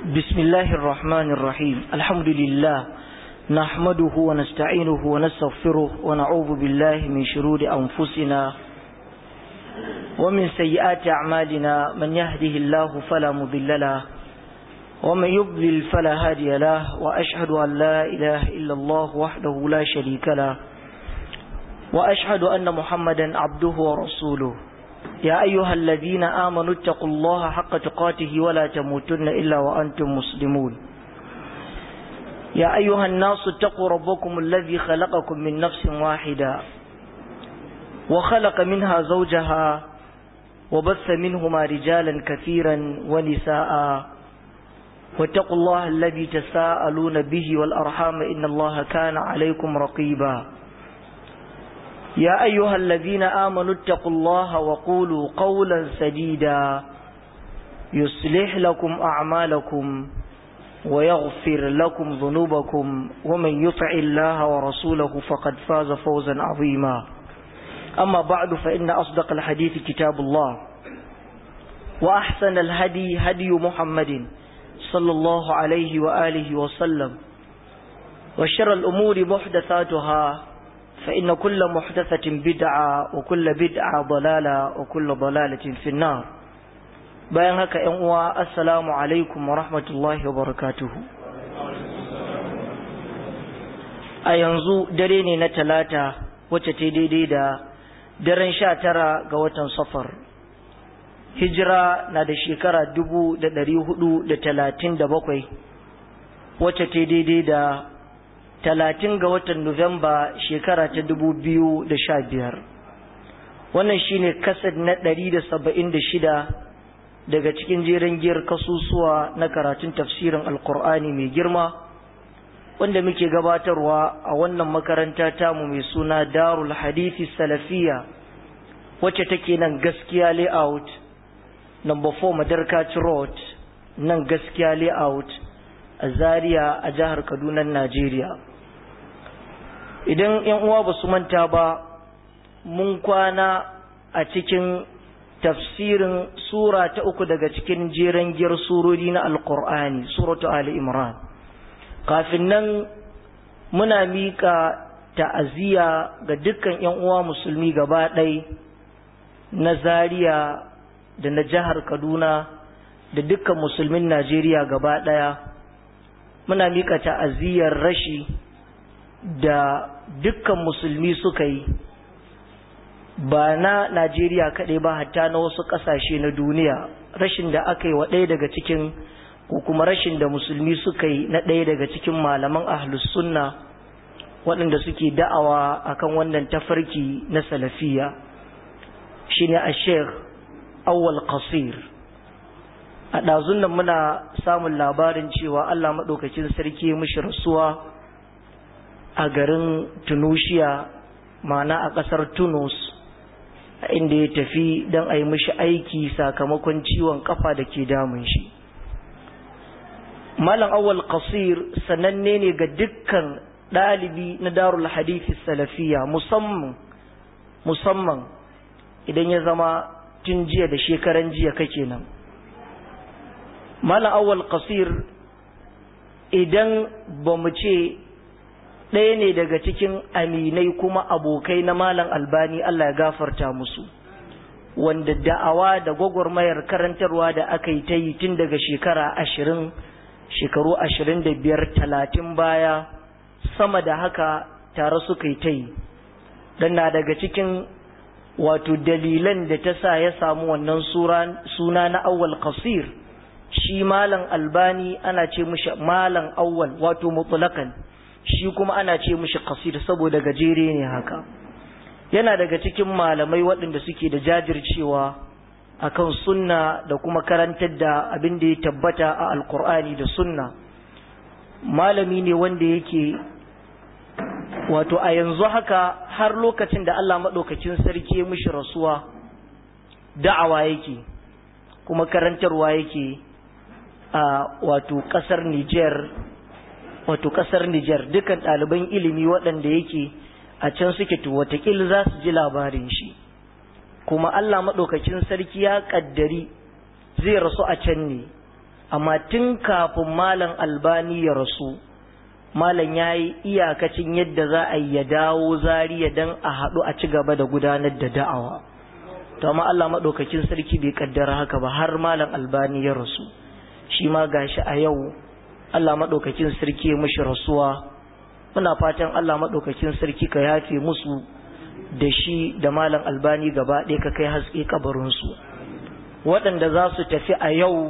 بسم الله الرحمن الرحيم الحمد لله نحمده ونستعينه ونستغفره ونعوذ بالله من شرور أنفسنا ومن سيئات أعمالنا من يهده الله فلا مضل له ومن يضلل فلا هادي له وأشهد أن لا إله إلا الله وحده لا شريك له وأشهد أن محمدا عبده ورسوله يا أيها الذين آمنوا اتقوا الله حق تقاته ولا تموتن إلا وأنتم مسلمون يا أيها الناس اتقوا ربكم الذي خلقكم من نفس واحدة وخلق منها زوجها وبث منهما رجالا كثيرا ونساء واتقوا الله الذي تساءلون به والأرحام إن الله كان عليكم رقيبا يا أيها الذين آمنوا اتقوا الله وقولوا قولا سديدا يصلح لكم أعمالكم ويغفر لكم ذنوبكم ومن يطع الله ورسوله فقد فاز فوزا عظيما أما بعد فإن أصدق الحديث كتاب الله وأحسن الهدي هدي محمد صلى الله عليه وآله وسلم وشر الأمور محدثاتها فإن كل محدثة بدعة وكل بدعة ضلالة وكل ضلالة في النار bayan haka ‘yan uwa assalamu alaikum wa rahmatullahi wa barakatuhu a yanzu dare ne na talata wacce ta daidai da daren 19 ga watan safar hijira na da shekara 1437 wacce ta daidai da 30 ga watan Nuwamba shekara ta 2015 wannan shine kasad na 176 daga cikin jerin giyar kasusuwa na karatun tafsirin alkur'ani mai girma wanda muke gabatarwa a wannan makaranta tamu mai suna Darul Hadithi Salafiya wacce take nan Gaskiya Layout number 4 Madarkaci Road nan Gaskiya Layout a Zaria a jihar Kaduna Najeriya. Idan ‘yan uwa ba su manta ba mun kwana a cikin tafsirin sura ta 3 daga cikin jeren giyar surori na Alƙur'ani, suratu Ali Imran. Kafin nan muna miƙa ta'aziyya ga dukkan ‘yan uwa musulmi gaba ɗai na Zaria da na jihar Kaduna da dukkan musulmin Najeriya gaba ɗaya. Muna miƙa ta'aziyyar rashi da dukkan musulmi suka yi ba na Najeriya kaɗai ba hatta na wasu ƙasashe na duniya, rashin da aka yi wa ɗaya daga cikin ko kuma rashin da musulmi suka yi na ɗaya daga cikin malaman ahlus sunna waɗanda suke da'awa akan wannan tafarki na salafiya shine a Sheikh Awwal Qasir. A ɗazun nan muna samun labarin cewa Allah maɗaukacin sarki mishi rasuwa a garin Tunisia, ma'ana a ƙasar Tunus, inda ya tafi don a yi mishi aiki sakamakon ciwon kafa da ke damun shi. Malam Awwal Qasir sananne ne ga dukkan ɗalibi na Darul Hadithi Salafiya musamman idan ya zama tun jiya da shekaran jiya kake nan. Malam Awwal Qasir idan ba mu ce ɗaya ne daga cikin aminai kuma abokai na Malam Albani Allah ya gafarta musu, wanda da'awa da gwagwarmayar karantarwa da aka yi ta yi tun daga shekaru 25-30 baya sama da haka tare suka yi ta yi. Dan na daga cikin wato dalilan da ta sa ya samu wannan suna na Awwal Qasir, shi Malam Albani ana ce mishi Malam Awwal wato mutlaqan, shi kuma ana ce mishi Qasir saboda gajere ne haka. Yana daga cikin malamai waɗanda suke da jajircewa akan sunna da kuma karantar da abin da ya tabbata a Alƙur'ani da sunna. Malami ne wanda yake wato a yanzu haka har lokacin da Allah maɗaukacin sarki ya mishi rasuwa da'awa yake kuma karantarwa yake a wato ƙasar Niger. Dukan ɗaliban ilimi waɗanda yake a can suke to watakila za su ji labarin shi, kuma Allah maɗaukacin sarki ya ƙaddari zai rasu a can ne amma tun kafin malam albani ya rasu malam ya yi iyakacin yadda za a yi ya dawo Zariya don a haɗu a ci gaba da gudanar da da'awa. To amma Allah maɗaukakin sarki bai kaddara haka ba har malam albani ya rasu, shi ma gashi a yau Allah maɗaukakin sarki ya mishi rasuwa. Muna fatan Allah maɗaukakin sarki ka yafe musu da shi da malam albani gaba ɗaya ka kai haske kabarinsu. Waɗanda za su tafi a yau,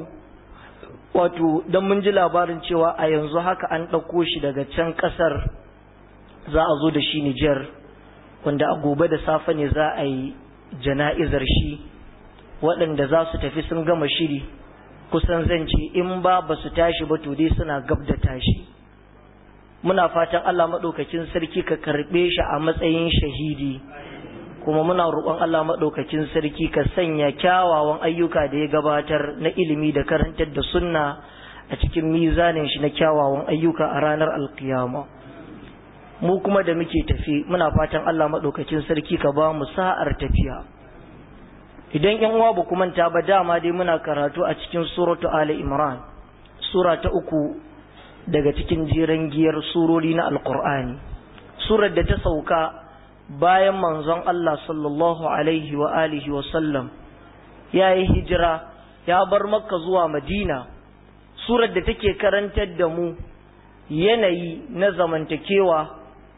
wato don mun ji labarin cewa a yanzu haka an ɗauko shi daga can ƙasar za a zo da shi Nijar, wanda a gobe da safe ne za a yi jana'izar shi. Waɗanda za su tafi sun gama shiri, kusan zan ce in ba su tashi ba to dai suna gab da tashi. Muna fatan Allah maɗaukakin sarki ka karɓe shi a matsayin shahidi, kuma muna roƙon Allah maɗaukakin sarki ka sanya kyawawan ayyuka da ya gabatar na ilimi da karantar da sunna a cikin mizanin shi na kyawawan ayyuka a ranar alkiyama. Mu kuma da muke tafi muna fatan Allah maɗaukakin sarki ka ba mu sa'ar tafiya. Idan ƴan uwa ba ku manta ba, dama dai muna karatu a cikin suratu Ali Imran, sura ta 3 daga cikin jiran giyar surori na Alƙur'ani, surar da ta sauka bayan manzon Allah sallallahu alaihi wa alihi wa sallam ya yi hijira ya bar Makka zuwa Madina, surar da take karantar da mu yanayi na zamantakewa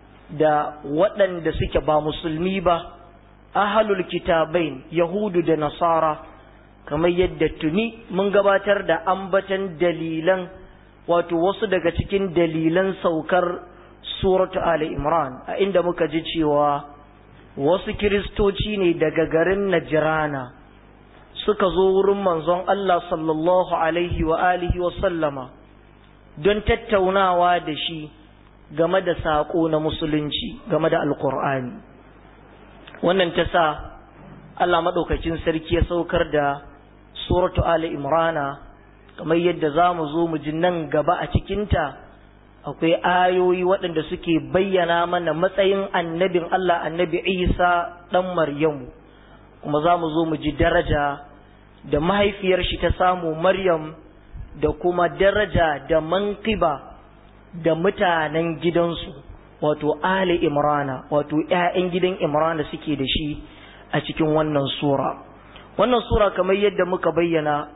da waɗanda suke ba musulmi ba, ahlul kitabain Yahudu da Nasara, kamar yadda tuni mun gabatar da ambatan dalilan, wato wasu daga cikin dalilan saukar suratu Ali Imran, a inda muka ji cewa wasu kiristoci ne daga garin Najrana suka zo wurin manzon Allah sallallahu alaihi wa alihi wa sallama don tattaunawa da shi game da saƙo na musulunci, game da alƙur'ani. Wannan ta sa Allah maɗaukakin sarki ya saukar da suratu Ali Imrana, kamar yadda za mu zo mu ji nan gaba a cikinta akwai ayoyi waɗanda suke bayyana mana matsayin annabin Allah, annabi Isa ɗan Maryamu, kuma za mu zo mu ji daraja da mahaifiyar shi ta samu Maryam, da kuma daraja da manqiba da mutanen gidansu, wato Ali Imrana, wato ‘ya'yan gidan Imrana suke da shi a cikin wannan sura. Wannan sura kamar yadda muka bayyana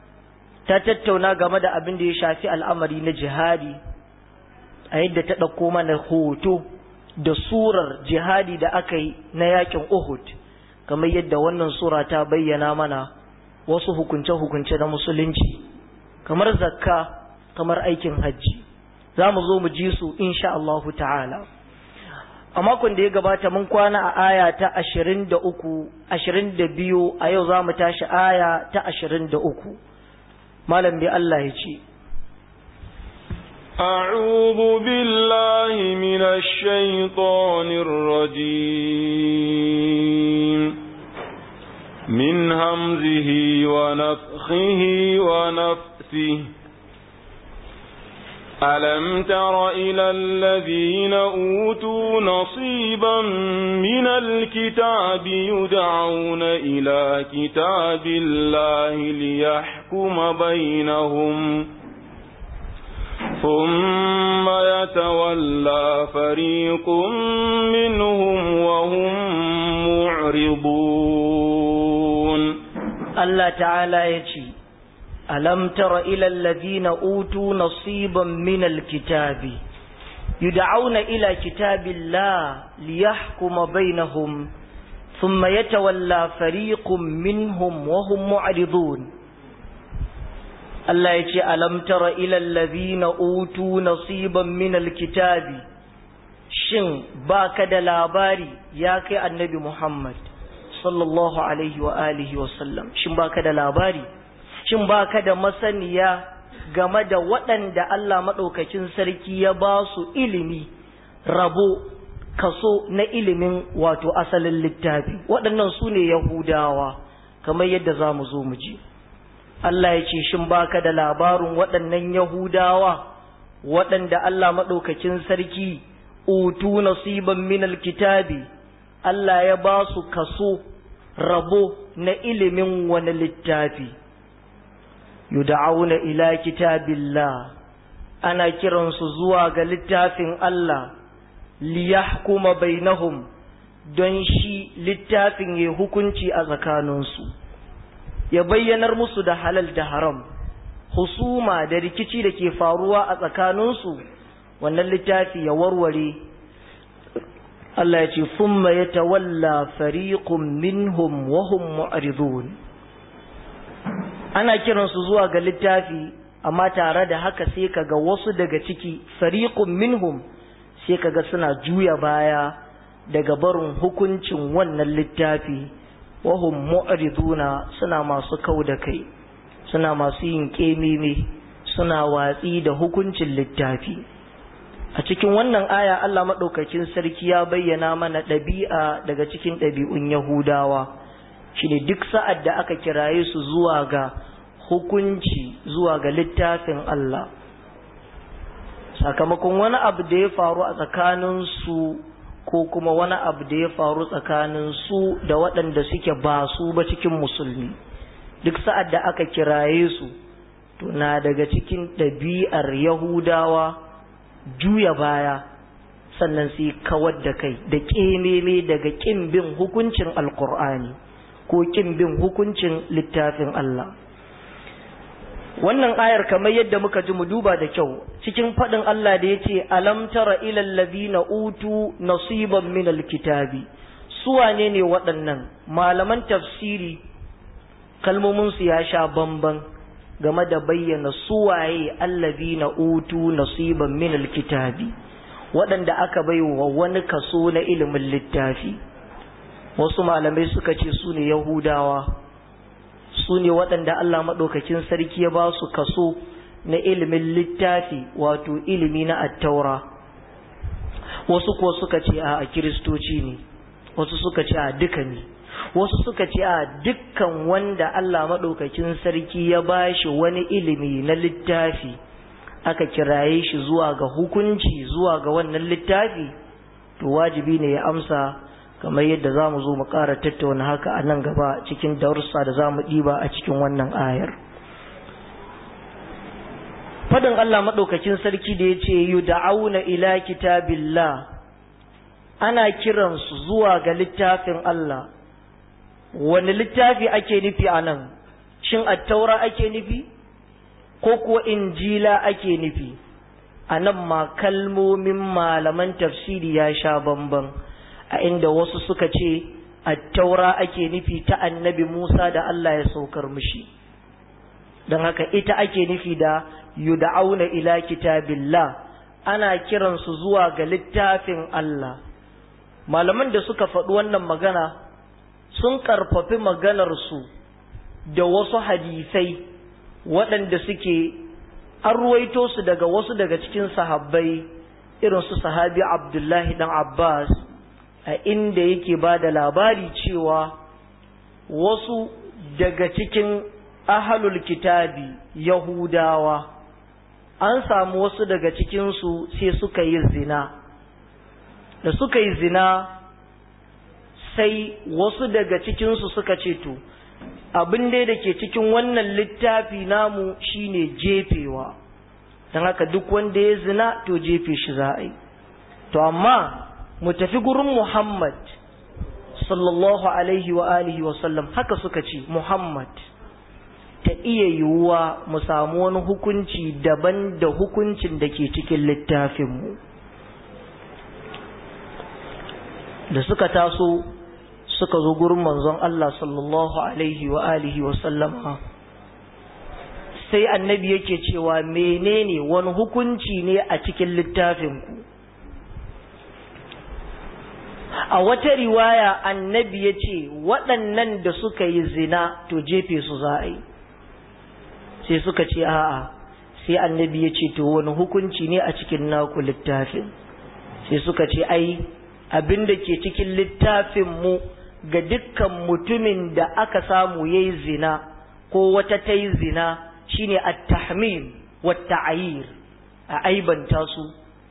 ta tattauna game da abin da ya shafi al'amari na jihadi, a yadda ta ɗauko mana hoto da surar jihadi da aka yi na yakin Uhud, kamar yadda wannan sura ta bayyana mana wasu hukunce-hukunce na musulunci, kamar zakka, kamar aikin hajji. Za mu zo mu ji su insha Allahu ta'ala. A makon da ya gabata mun kwana a aya ta 22, a yau za mu tashi aya ta 23. Malam bai Allah ya ce, أعوذ بالله من الشيطان الرجيم من همزه ونفخه ونفثه ألم تر إلى الذين أوتوا نصيبا من الكتاب يدعون إلى كتاب الله ليحكم بينهم ثم يتولى فريق منهم وهم معرضون. الله تعالى يجي ألم تر إلى الذين أوتوا نصيبا من الكتاب يدعون إلى كتاب الله ليحكم بينهم ثم يتولى فريق منهم وهم معرضون. الله يجي ألم تر إلى الذين أوتوا نصيبا من الكتاب، شن باكد لاباري ياكي النبي محمد صلى الله عليه وآله وسلم، شن باكد لاباري، shin ba ka da masaniya game da waɗanda Allah maɗaukacin sarki ya ba su ilimi, rabo, kaso na ilimin wato asalin littafi? Waɗannan su ne Yahudawa, kamar yadda za mu zo mu ji. Allah ya ce, shin ba ka da labarin waɗannan Yahudawa waɗanda Allah maɗaukacin sarki utu nasiban minal kitabi, Allah ya ba su kaso, rabo na ilimin wani littafi? yud'auna ila kitabillah, ana kiransu zuwa ga littafin Allah, liyahkuma bainahum, don shi littafin ya hukunci a tsakaninsu, ya bayyanar musu da halal da haram, husuma da rikici da ke faruwa a tsakaninsu, wannan littafi ya warware. Allah ya ce thumma yatawalla fariqun minhum wa hum mu'ridun. Ana kiransu zuwa ga littafi, amma tare da haka sai kaga wasu daga ciki, fariqun minhum, sai kaga suna juya baya daga barin hukuncin wannan littafi, wa hum mu'riduna, suna masu kauda kai, suna masu yin kememe, suna watsi da hukuncin littafi. A cikin wannan aya Allah maɗaukakin sarki ya bayyana mana ɗabi'a daga cikin ɗabi'un Yahudawa, shine duk sa'ad da aka kiraye su zuwa ga hukunci, zuwa ga littafin Allah, sakamakon wani abu da ya faru a tsakaninsu ko kuma wani abu da ya faru tsakaninsu da waɗanda suke ba su ba cikin musulmi, duk sa'ad da aka kiraye su, to na daga cikin ɗabi'ar Yahudawa juya baya, sannan sai kawar da kai da ƙememe daga ƙin bin hukuncin Alƙur'ani ko ƙin bin hukuncin littafin Allah. Wannan ayar kamar yadda muka ji mu duba da kyau cikin faɗin Allah da ya ce alam tara ilal ladina utu nasiban min alkitabi, su wane ne waɗannan? Malaman tafsiri kalmominsu ya sha bamban game da bayyana suwaye allazina utu nasiban min alkitabi, waɗanda aka baiwa wani kaso na ilimin littafi. Wasu malamai suka ce su ne Yahudawa, su ne waɗanda Allah maɗaukakin sarki ya ba su kaso na ilimin littafi, wato ilimi na attaura. Wasu kuwa suka ce a Kiristoci ne, wasu suka ce a duka ne, wasu suka ce a dukkan wanda Allah maɗaukakin sarki ya ba shi wani ilimi na littafi, aka kiraye shi zuwa ga hukunci, zuwa ga wannan littafi, to wajibi ne ya amsa, kamar yadda za mu zo mu ƙara tattauna haka a nan gaba cikin darussa da za mu ɗiba a cikin wannan ayar. Fadin Allah maɗaukakin sarki da ya ce yud'auna ila kitabillah, ana kiransu zuwa ga littafin Allah. Wani littafi ake nufi a nan? Shin attaura ake nufi ko kuwa injila ake nufi? A nan ma kalmomin malaman tafsiri ya sha bamban, a inda wasu suka ce attaura ake nufi ta annabi Musa da Allah ya saukar mishi, don haka ita ake nufi da yud'auna ila kitabillah, ana kiransu zuwa ga littafin Allah. Malaman da suka faɗi wannan magana sun ƙarfafi maganarsu da wasu hadisai waɗanda suke an ruwaito su daga wasu daga cikin sahabbai, irin su sahabi Abdullahi dan Abbas, a inda yake ba da labari cewa wasu daga cikin ahlul kitabi Yahudawa, an samu wasu daga cikinsu sai suka yi zina. Da suka yi zina, sai wasu daga cikinsu suka ce to abin dai da ke cikin wannan littafi namu shine jefewa, don haka duk wanda ya zina to jefe shi za a yi. To amma mu tafi gurin Muhammad sallallahu alaihi wa alihi wa sallam, haka suka ce Muhammad, ta iya yiwuwa mu samu wani hukunci daban da hukuncin da ke cikin littafinmu. Da suka taso suka zo gurin manzon Allah sallallahu alaihi wa alihi wa sallama, sai annabi yake cewa menene wani hukunci ne a cikin littafinku? A wata riwaya annabi ya ce waɗannan da suka yi zina to jefe su za a yi. Sai suka ce a'a, sai annabi ya ce to wani hukunci ne a cikin naku littafin? Sai suka ce ai abin da ke cikin littafinmu ga dukkan mutumin da aka samu ya yi zina ko wata ta yi zina shine at-tahmim wa ta'ayir, a aibanta su,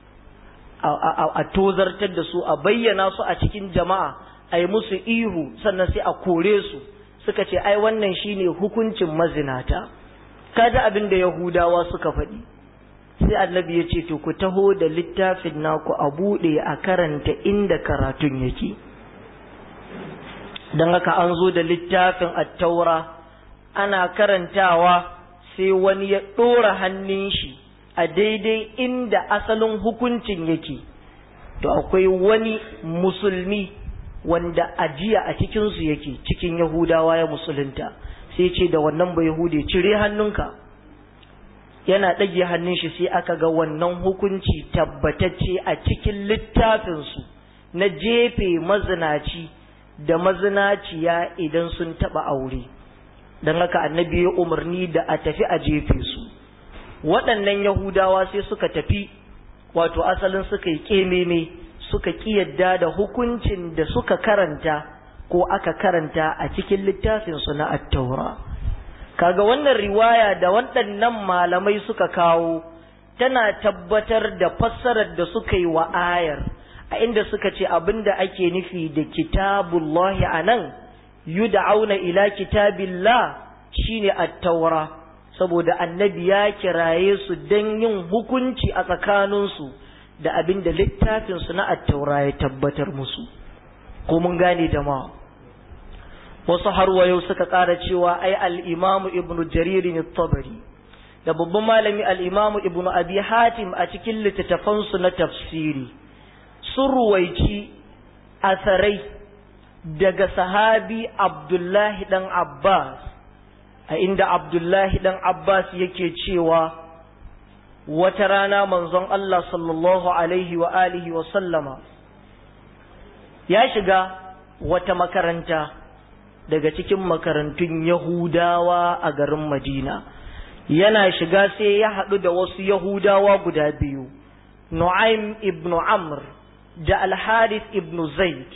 a tozartar da su, a bayyana su a cikin jama'a, a yi musu ihu, sannan sai a kore su. Suka ce ai wannan shine hukuncin mazinata, kaji abin da Yahudawa suka faɗi. Sai annabi ya ce to ku taho da littafin naku a buɗe a karanta inda karatun yake. Don haka an zo da littafin at-taura ana karantawa, sai wani ya ɗora hannun shi a daidai inda asalin hukuncin yake. To akwai wani musulmi wanda ajiya a cikinsu yake, cikin Yahudawa ya musulunta, sai ce da wannan ba Yahude, cire hannunka. Yana ɗage hannun shi sai aka ga wannan hukunci tabbatacce a cikin littafinsu na jefe mazinaci da mazinaciya idan sun taɓa aure. Don haka annabi ya umarni da a tafi a jefe su. Waɗannan Yahudawa sai suka tafi, wato asalin suka yi ƙememe, suka ƙiyadda da hukuncin da suka karanta ko aka karanta a cikin littafinsu na at-taura. Kaga wannan riwaya da waɗannan malamai suka kawo tana tabbatar da fassarar da suka yi wa ayar, a inda suka ce abinda ake nufi da kitabullahi anan yud'auna ila kitabillah shine at-taura, saboda annabi ya kiraye su dan yin hukunci a tsakaninsu da abinda littafinsu na at-taura ya tabbatar musu. Ko mun gane jama'a? Wasu har wayo suka ƙara cewa ai al-Imam Ibn Jarir al-Tabari da babban malami al-Imam Ibn Abi Hatim a cikin littattafansu na tafsiri sun ruwaici asarai daga sahabi Abdullahi dan Abbas, a inda Abdullahi dan Abbas yake cewa wata rana manzon Allah sallallahu alaihi wa alihi wa sallama ya shiga wata makaranta daga cikin makarantun Yahudawa a garin Madina. Yana shiga sai ya haɗu da wasu Yahudawa guda biyu, Nu'aym ibn Amr da Al-Harith ibn Zaid.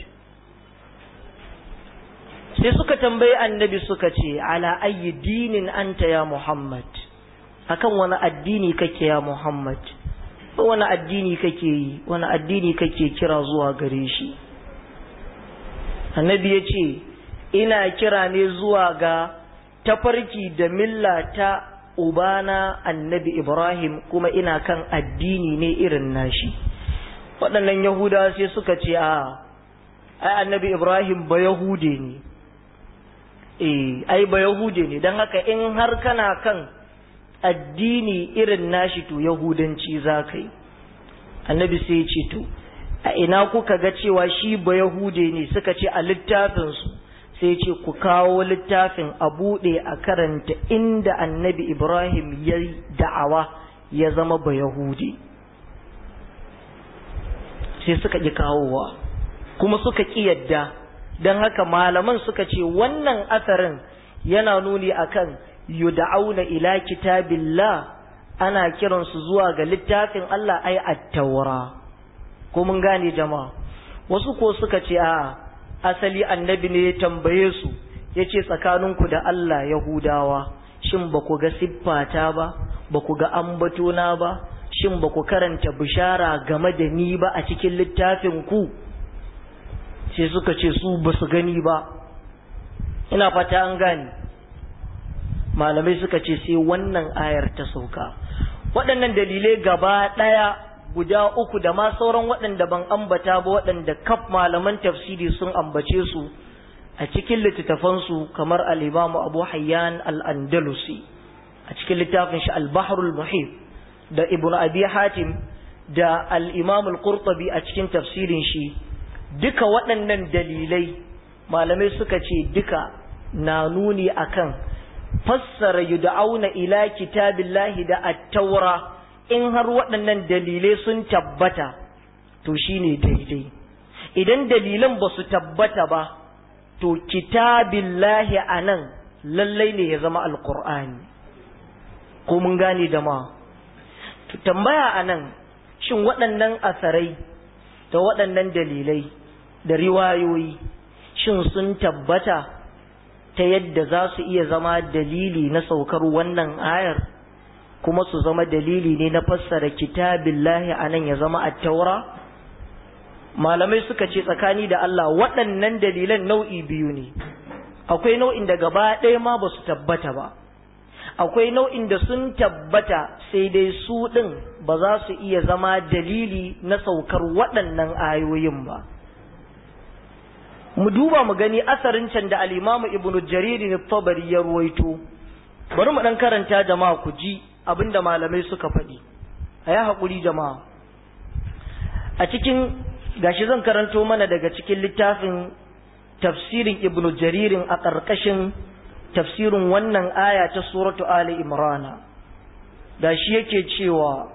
Sai suka tambayi annabi suka ce, ala ayyi dinin anta ya Muhammad? Akan wani addini kake ya Muhammad? Wani addini kake yi? Wani addini kake kira zuwa gare shi? Annabi ya ce, ina kira ne zuwa ga tafarki da milla ta ubana annabi Ibrahim, kuma ina kan addini ne irin nashi. Waɗannan Yahudawa sai suka ce, ai annabi Ibrahim ba Yahude ne. Ai ba Yahude ne, don haka in har kana kan addini irin nashi to Yahudanci za ka yi. Annabi sai ya ce to, a ina kuka ga cewa shi ba Yahude ne? Suka ce a littafinsu. Sai ce ku kawo littafin a buɗe a karanta inda annabi Ibrahim ya da'awa ya zama ba Yahudi. Sai suka ƙi kawowa kuma suka ƙi yadda. Don haka malaman suka ce wannan asarin yana nuni akan yud'auna ila kitabillah, ana kiransu zuwa ga littafin Allah, ai at-taura. Ko mun gane jama'a? Wasu ko suka ce asali annabi ne ya tambaye su, ya ce tsakaninku da Allah Yahudawa, shin ba ku ga siffata ba, ba ku ga ambatona ba, shin ba ku karanta bishara game da ni ba a cikin littafin ku? Sai suka ce su ba su gani ba. Ina fata an gane. Malamai suka ce sai wannan ayar ta sauka. Waɗannan dalilai gaba ɗaya guda uku da ma sauran waɗanda ban ambata ba, waɗanda kaf malaman tafsiri sun ambace su a cikin littattafansu, kamar al-Imam Abu Hayyan al-Andalusi a cikin littafin shi al-Bahrul Muhit, da Ibn Abi Hatim da al-Imam al-Qurtubi a cikin tafsirin shi. Duka waɗannan dalilai malamai suka ce duka na nuni akan fassara yud'auna ila kitabillahi da at-taura. In har waɗannan dalilai sun tabbata to shine daidai. Idan dalilan ba su tabbata ba to kitabillahi anan lallai ne ya zama alqur'ani. Ko mun gane da ma? To tambaya anan, shin waɗannan asarai da waɗannan dalilai da riwayoyi shin sun tabbata ta yadda za su iya zama dalili na saukar wannan ayar, kuma su zama dalili ne na fassara kitabillahi anan ya zama at-taura? Malamai suka ce tsakani da Allah waɗannan dalilan nau'i biyu ne. Akwai nau'in da gaba ɗaya ma ba su tabbata ba, akwai nau'in da sun tabbata sai dai su ɗin ba za su iya zama dalili na saukar waɗannan ayoyin ba. Mu duba mu gani asarin can da al-Imam Ibn Jarir al-Tabari ya ruwaito. Bari mu ɗan karanta jama'a ku ji abinda malamai suka faɗi. A yi haƙuri jama'a. A cikin gashi zan karanto mana daga cikin littafin tafsirin Ibn Jaririn a ƙarƙashin tafsirin wannan aya ta suratu Ali Imran. Gashi yake cewa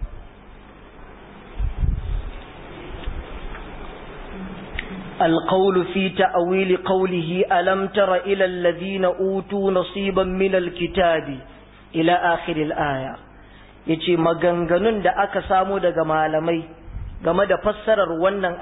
القول في تأويل قوله ألم تر إلى الذين أوتوا نصيبا من الكتاب إلى آخر الآية. yace maganganun da aka samu daga malamai game da fassarar wannan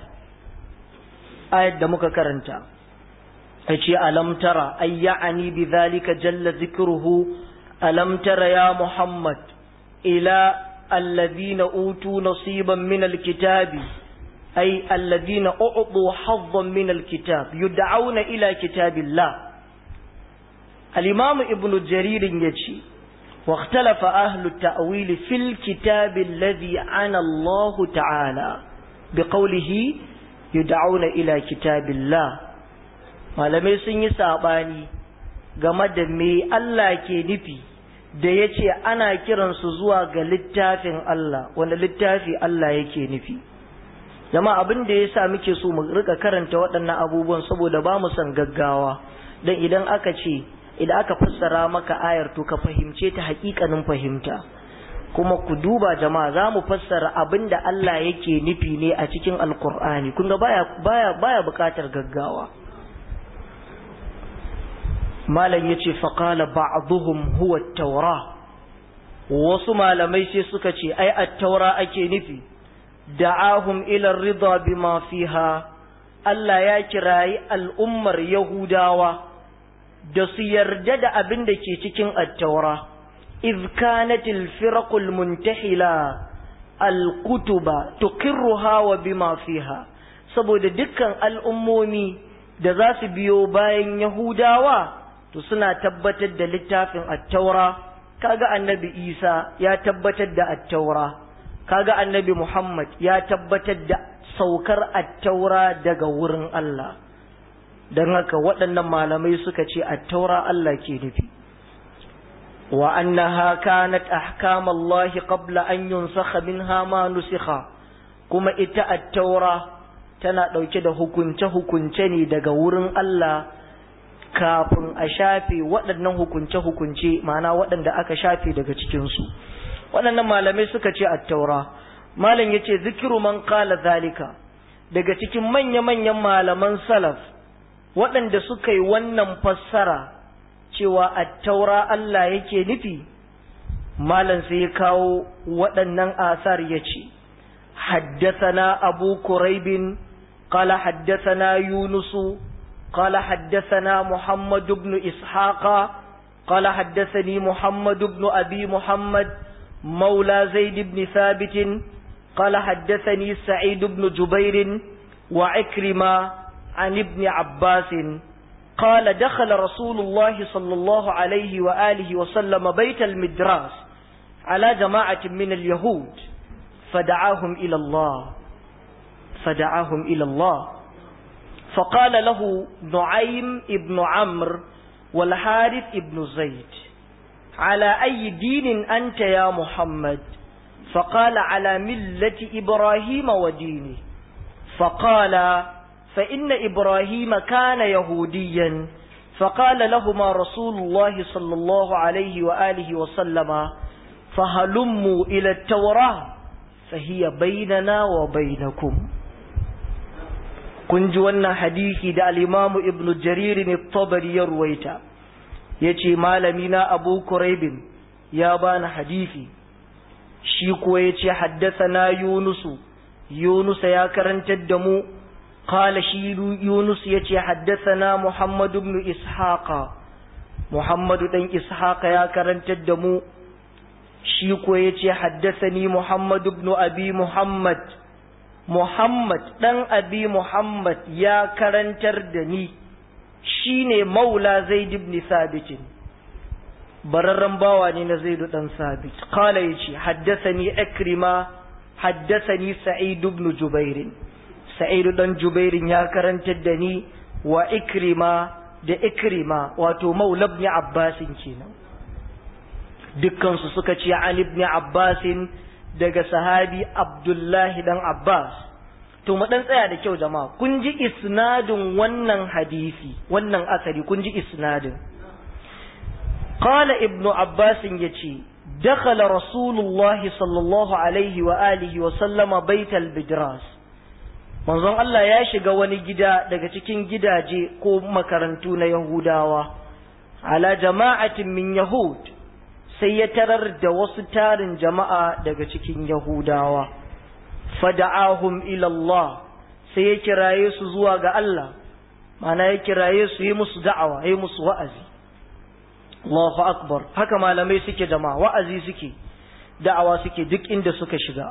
ayar da muka karanta yace alam tara ay ya'ni bidhalika jalla dhikruhu alam tara ya Muhammad ila alladhina utu nasiban min alkitabi ay alladhina u'tu haddan min alkitab yud'auna ila kitabillah. al-imam ibn jarir yace واختلف أهل التأويل في الكتاب الذي عن الله تعالى بقوله يدعون إلى كتاب الله. malamai sun yi sabani game da me Allah ke nufi da yace ana kiransu zuwa ga littafin Allah, wanda littafi Allah yake nufi. Jama'a abin da yasa muke so mu rika karanta waɗannan abubuwan saboda ba mu san gaggawa, dan idan aka fassara maka ayar to ka fahimce ta hakikanin fahimta. Kuma ku duba jama'a za mu fassara abinda Allah yake nufi ne a cikin alkur'ani, kun ga baya bukatar gaggawa. Malam yace faqala ba'dhum huwa at-taura, wasu malamai sai suka ce ai at-taura ake nufi. Da'ahum ila ar-ridha bima fiha, Allah ya kirayi al'ummar Yahudawa da su yarda da abin da ke cikin at-taura. iz kanatil firaqul muntahila al-kutuba tuqirruha wa bima fiha, saboda dukkan al'ummomi da za su biyo bayan Yahudawa to suna tabbatar da littafin at-taura. Kaga annabi Isa ya tabbatar da at-taura, kaga annabi Muhammad ya tabbatar da saukar at-taura daga wurin Allah. Dan haka waɗannan malamai suka ce at-taura Allah ke nufi. Wa annaha kanat ahkam Allah qabla an yunsakha minha ma nusikha, kuma ita at-taura tana dauke da hukunce ne daga wurin Allah kafin a shafe waɗannan hukunce ma'ana waɗanda aka shafe daga cikin su. Waɗannan malamai suka ce at-taura. Malam yace zikiru man qala zalika, daga cikin manya-manyan malaman salaf waɗanda suka yi wannan fassara cewa at-taura Allah yake nufi. Malam sai ya kawo waɗannan asar yace haddathana Abu Quraib qala haddathana Yunus qala haddathana Muhammad ibn Ishaq qala haddathani Muhammad ibn Abi Muhammad مولى زيد بن ثابت قال حدثني سعيد بن جبير وعكرمة عن ابن عباس قال دخل رسول الله صلى الله عليه وآله وسلم بيت المدراس على جماعة من اليهود فدعاهم إلى الله فقال له نعيم ابن عمرو والحارث ابن زيد على أي دين أنت يا محمد؟ فقال على ملة إبراهيم ودينه. فقال فإن إبراهيم كان يهوديا. فقال لهما رسول الله صلى الله عليه وآله وسلم فهلموا إلى التوراة فهي بيننا وبينكم. كنجونا حديثي دا الإمام ابن جرير الطبري يرويته، yace malamina Abu Quraibin ya bani hadisi, shi kuwa yace haddathana Yunus ya karantar da mu. Qala shi Yunus yace haddathana Muhammad ibn Ishaq, Muhammad dan Ishaq ya karantar da mu. Shi kuwa yace haddathani Muhammad ibn Abi Muhammad, Muhammad dan Abi Muhammad ya karantar da ni, shine maula Zaid ibn Thabit. bararren bawa ne na Zaid dan Sabit. Qala yace haddathani Ikrima haddathani Sa'id ibn Jubair. Sa'id dan Jubair ya karantar da ni wa Ikrima da Ikrima wato maula ibn Abbas kenan. Dukkan su suka ce Ali ibn Abbas daga sahabi Abdullahi dan Abbas. To mu dan tsaya da kyau jama'a, kun ji isnadin wannan hadisi, wannan asali kun ji isnadin. Qala ibnu Abbas yace dakhala Rasulullah sallallahu alaihi wa alihi wa sallama baital bidras. Manzon Allah ya shiga wani gida daga cikin gidaje ko makarantu na Yahudawa ala jama'atin min Yahud, sai ya tarar da wasu tarin jama'a daga cikin Yahudawa. Fada'ahum ila Allah, sai ya kiraye su zuwa ga Allah, mana ya kiraye su yi musu da'awa, yi musu wa'azi. Allahu akbar, haka malamai suke jama'a, wa'azi suke, da'awa suke duk inda suka shiga.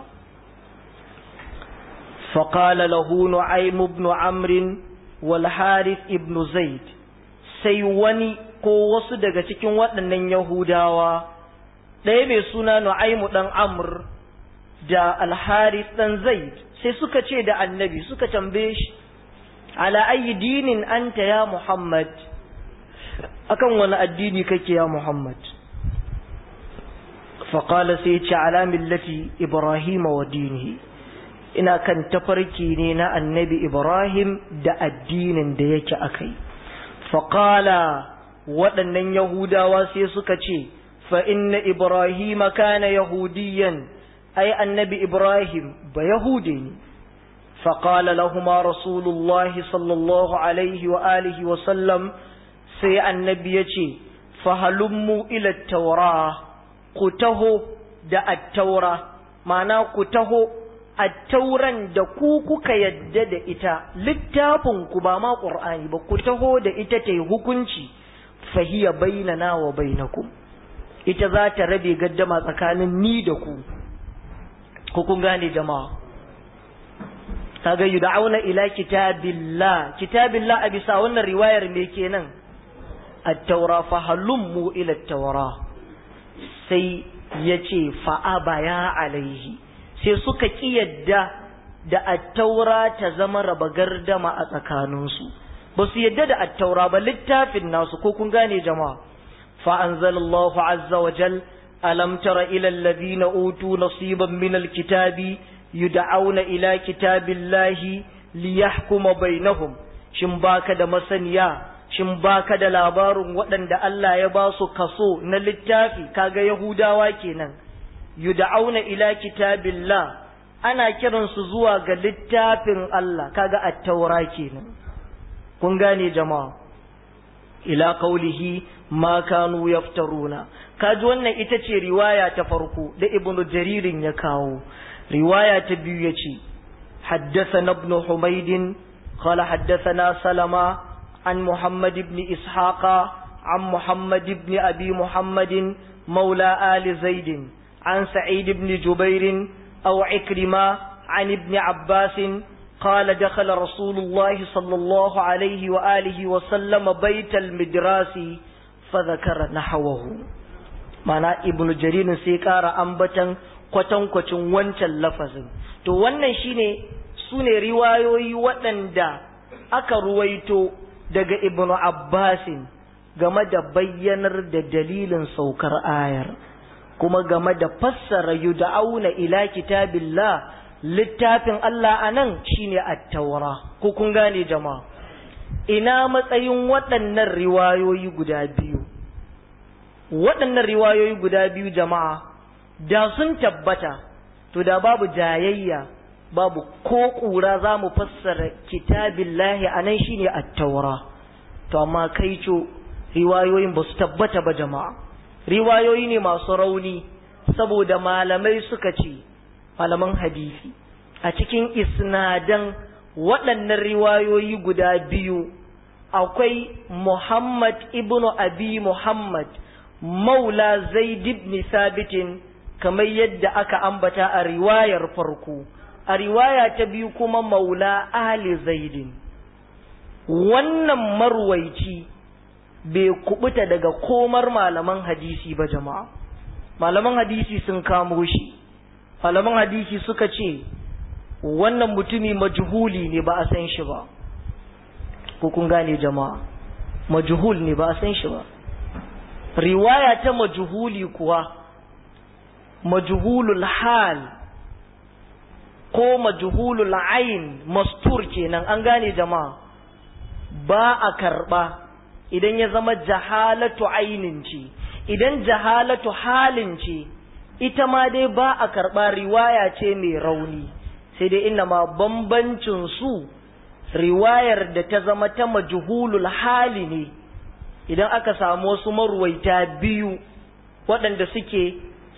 Faqala lahu Nu'aym ibn Amr wal Harith ibn Zaid, sai wani ko wasu daga cikin waɗannan Yahudawa, ɗaya mai suna Nu'aymu ɗan Amr da Al-Harith ɗan Zaid, sai suka ce da annabi, suka tambaye shi, ala ayi dinin anta ya Muhammad, akan wani addini kake ya Muhammad? Faƙala sai ce ala millati Ibrahim wa dinihi, ina kan tafarki ne na annabi Ibrahim da addinin da yake akai. Faƙala waɗannan Yahudawa sai suka ce, فإن إبراهيم كان يهوديا أي النبي إبراهيم بيهودي. فقال لهما رسول الله صلى الله عليه وآله وسلم سي النبي فهلموا إلى التوراة قته دا التوراة معنى قته التوراة دا كوكو كيدد إتا للتابن كباما قرآني بقته دا إتا تيهكنشي فهي بيننا وبينكم. Ita za ta rabe gaddama tsakanin ni da ku kun gane jama'a. Kaga yud'auna ila kitabillah a bisa wannan riwayar me kenan, at-taura fa halummu ila at-taura, sai yace fa abaya alaihi, sai suka kiyarda da at-taura ta zama raba gardama a tsakaninsu, ba su yadda da at-taura ba littafin nasu, ko kun gane jama'a. فأنزل الله عز وجل ألم تر إلى الذين أوتوا نصيبا من الكتاب يدعون إلى كتاب الله ليحكم بينهم. شمباك دا مسنيا شمباك دا لابار ودن دا الله يباسو كسو نلتافي كاغا يهودا واكينا يدعون إلى كتاب الله أنا كرن سزوا للتافن الله كاغا التوراة كينا كنغاني جماعة إلى قوله ma kanu yaftaruna. Kaji wannan ita ce riwaya ta farko da Ibn Jaririn ya kawo. Riwaya ta biyu yace haddathana ibn Humayd qala haddathana Salama an Muhammad ibn Ishaqa an Muhammad ibn Abi Muhammad مولى آل زيد عن سعيد بن جبير أو عكرمة عن ابن عباس قال دخل رسول الله صلى الله عليه وآله وسلم بيت المدراس فذكر نحوه. معنى ابن جرير سيكار أنبتا kwatankwacin wancan lafazin. To wannan sune riwayoyi waɗanda aka ruwaito daga Ibn Abbasin game da bayyanar da dalilin saukar ayar, kuma game da fassara yud'auna ila kitabillah, littafin Allah anan shine at-taura. Ko kun gane jama'a? Ina matsayin waɗannan riwayoyi guda biyu? Waɗannan riwayoyi guda biyu jama'a da sun tabbata, to da babu jayayya, babu ko ƙura za mu fassara kitabillahi a nan shi ne attaura. To amma kaico riwayoyin ba su tabbata ba jama'a, riwayoyi ne masu rauni, saboda malamai suka ce, malaman hadisi, a cikin isnadan waɗannan riwayoyi guda biyu akwai Muhammad ibn Abi Muhammad maula Zaid ibn Sabitin, kamar yadda aka ambata a riwayar farko. A riwaya ta biyu kuma maula Ali Zaidin. Wannan marwaici bai kubuta daga komar malaman hadisi ba jama'a. Malaman hadisi sun kamo shi, malaman hadisi suka ce wannan mutumi majhuli ne, ba a san shi ba. Ko kun gane jama'a, majhul ne, ba a san shi ba. Riwaya ta majhuli kuwa majhulul hal ko majhulul ain, mastur kenan, an gane jama'a, ba a karba idan ya zama jahalatu ainin ce. Idan jahalatu halin ce, ita ma dai ba a karba, riwaya ce mai rauni. Sai dai inna ma bambancin su, riwayar da ta zama ta majhulul hali ne, idan aka samu wasu marwaita biyu waɗanda suke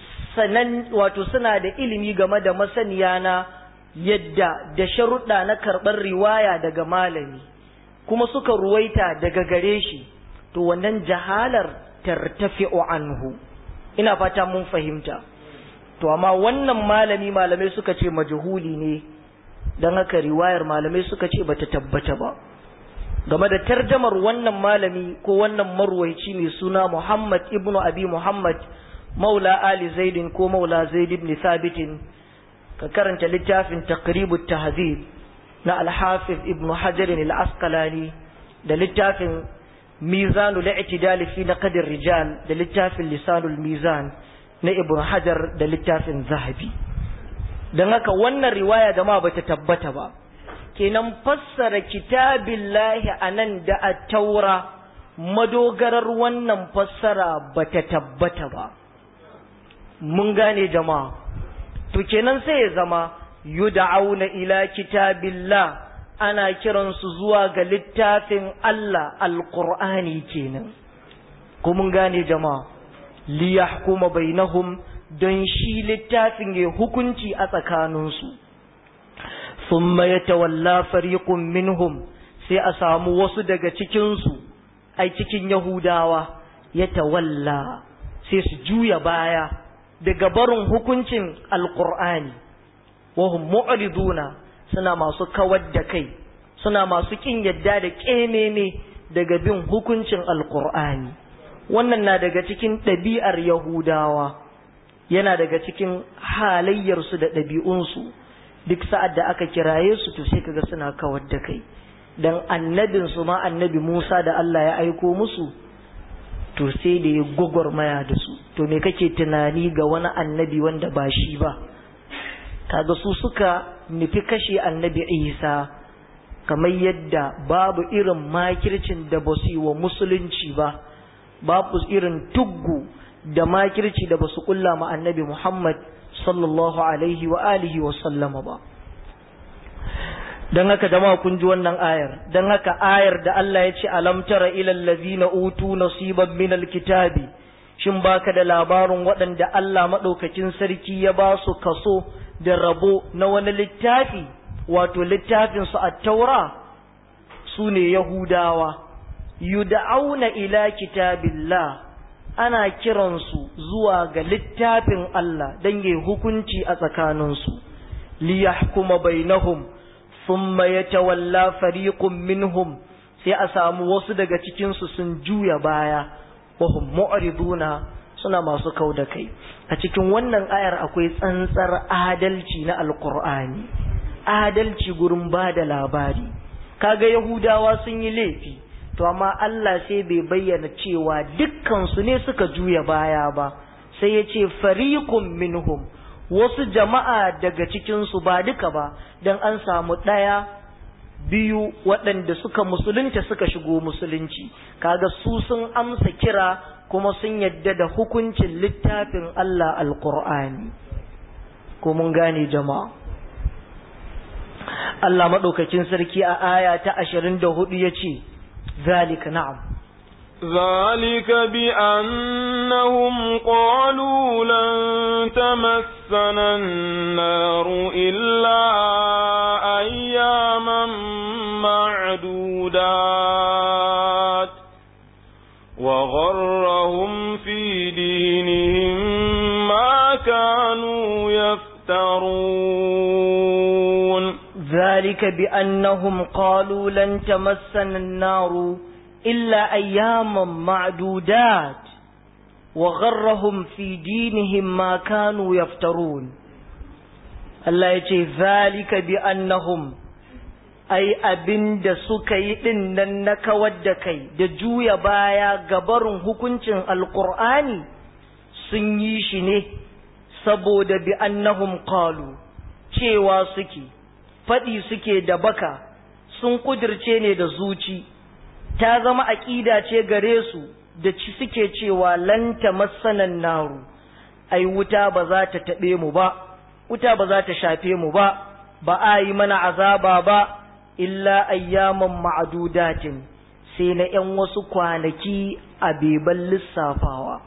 wato suna da ilimi game da masaniya na yadda da sharuɗa na karɓar riwaya daga malami, kuma suka ruwaita daga gare shi, to wannan jahalar tartafi'u anhu. Ina fata mun fahimta. To amma wannan malamai suka ce majhuli ne, don haka riwayar malamai suka ce bata tabbata ba. Game da tarjamar wannan malami ko wannan marwaici mai suna Muhammad ibnu Abi Muhammad maula Ali Zaidin ko maula Zaid ibn Thabitin, ka karanta littafin Taqribut Tahdhib na Al-Hafiz Ibn Hajar Al-Asqalani, da littafin Mizanul I'tidal fi Naqd ar-Rijal, da littafin Lisanul Mizan na Ibn Hajar, da littafin Zahabi. Dan haka wannan riwaya da ma bata tabbata ba. Kenan fassara kitabillahi anan da at-taura, madogarar wannan fassara bata tabbata ba. Mun gane jama'a. To kenan sai ya zama yud'auna ila kitabillah, ana kiransu zuwa ga littafin Allah, alqur'ani kenan. Ko mun gane jama'a, li yahkuma bainahum, don shi littafin ya hukunci a tsakaninsu. Thumma yatawalla fariqun minhum, sai a samu wasu daga cikinsu, ai cikin Yahudawa, yatawalla, sai su juya baya daga barin hukuncin alqur'ani. Wahum mu'riduna, suna masu kawar da kai, suna masu kin yadda da kememe daga bin hukuncin alqur'ani. Wannan na daga cikin ɗabi'ar Yahudawa, yana daga cikin halayyarsu da ɗabi'unsu. Duk sa'ad da aka kiraye su, to sai kaga suna kawar da kai. Dan annabinsu ma, annabi Musa da Allah ya aiko musu, to sai da ya gwagwarmaya da su. To me kake tunani ga wani annabi wanda ba shi ba? Kaga su suka nufi kashe annabi Isa, kamar yadda babu irin makircin da ba su yi wa musulunci ba, babu irin tuggu da makirci da ba su kulla ma annabi Muhammad sallallahu alaihi wa alihi wa sallama ba. Dan haka jama'a kun ji wannan ayar. Dan haka ayar da Allah ya ce alam tara ilal ladzina utu nasiban minal kitabi, shin baka da labarin waɗanda Allah madaukakin sarki ya ba su kaso da rabo na wani littafi, wato littafin su at-taura, sune Yahudawa. Yud'auna ila kitabillah, ana kiransu zuwa ga littafin Allah dan yayi hukunci a tsakaninsu. Liyahkuma bainahum thumma yatawalla fariqun minhum, sai a samu wasu daga cikin su sun juya baya, wa hum mu'riduna, suna masu kauda kai. A cikin wannan ayar akwai tsantsar adalci na alqur'ani, adalci gurin bada labari. Kaga Yahudawa sun yi laifi, to amma Allah sai bai bayyana cewa dukkansu ne suka juya baya ba, sai ya ce fariqun minhum, wasu jama'a daga cikinsu, ba duka ba, don an samu ɗaya biyu waɗanda suka musulunta suka shigo musulunci. Kaga su sun amsa kira kuma sun yadda da hukuncin littafin Allah alqur'ani. Ko mun gane jama'a? Allah madaukakin sarki a aya ta 24 yace zalika, na'am, ذلك بأنهم قالوا لن تمسنا النار إلا أياما معدودات وغرهم في دينهم ما كانوا يفترون. ذلك بأنهم قالوا لن تمسنا النار illa ayyaman ma'dudat wa gharrahum fi dinihim ma kanu yaftarun. Allah ya ce zalika bi annahum, ai abinda suka yi din nan na kawar da kai da juya baya gabarin hukuncin alqur'ani sun yi shi ne saboda bi annahum qalu, cewa suke faɗi suke da baka, sun kudirce ne da zuci, ta zama aƙida ce gare su da suke cewa lan tamassanan naru, ai wuta ba za ta taɓe mu ba, wuta ba za ta shafe mu ba, ba a yi mana azaba ba illa ayyaman ma'adudatin, sai na ‘yan wasu kwanaki a beban lissafawa.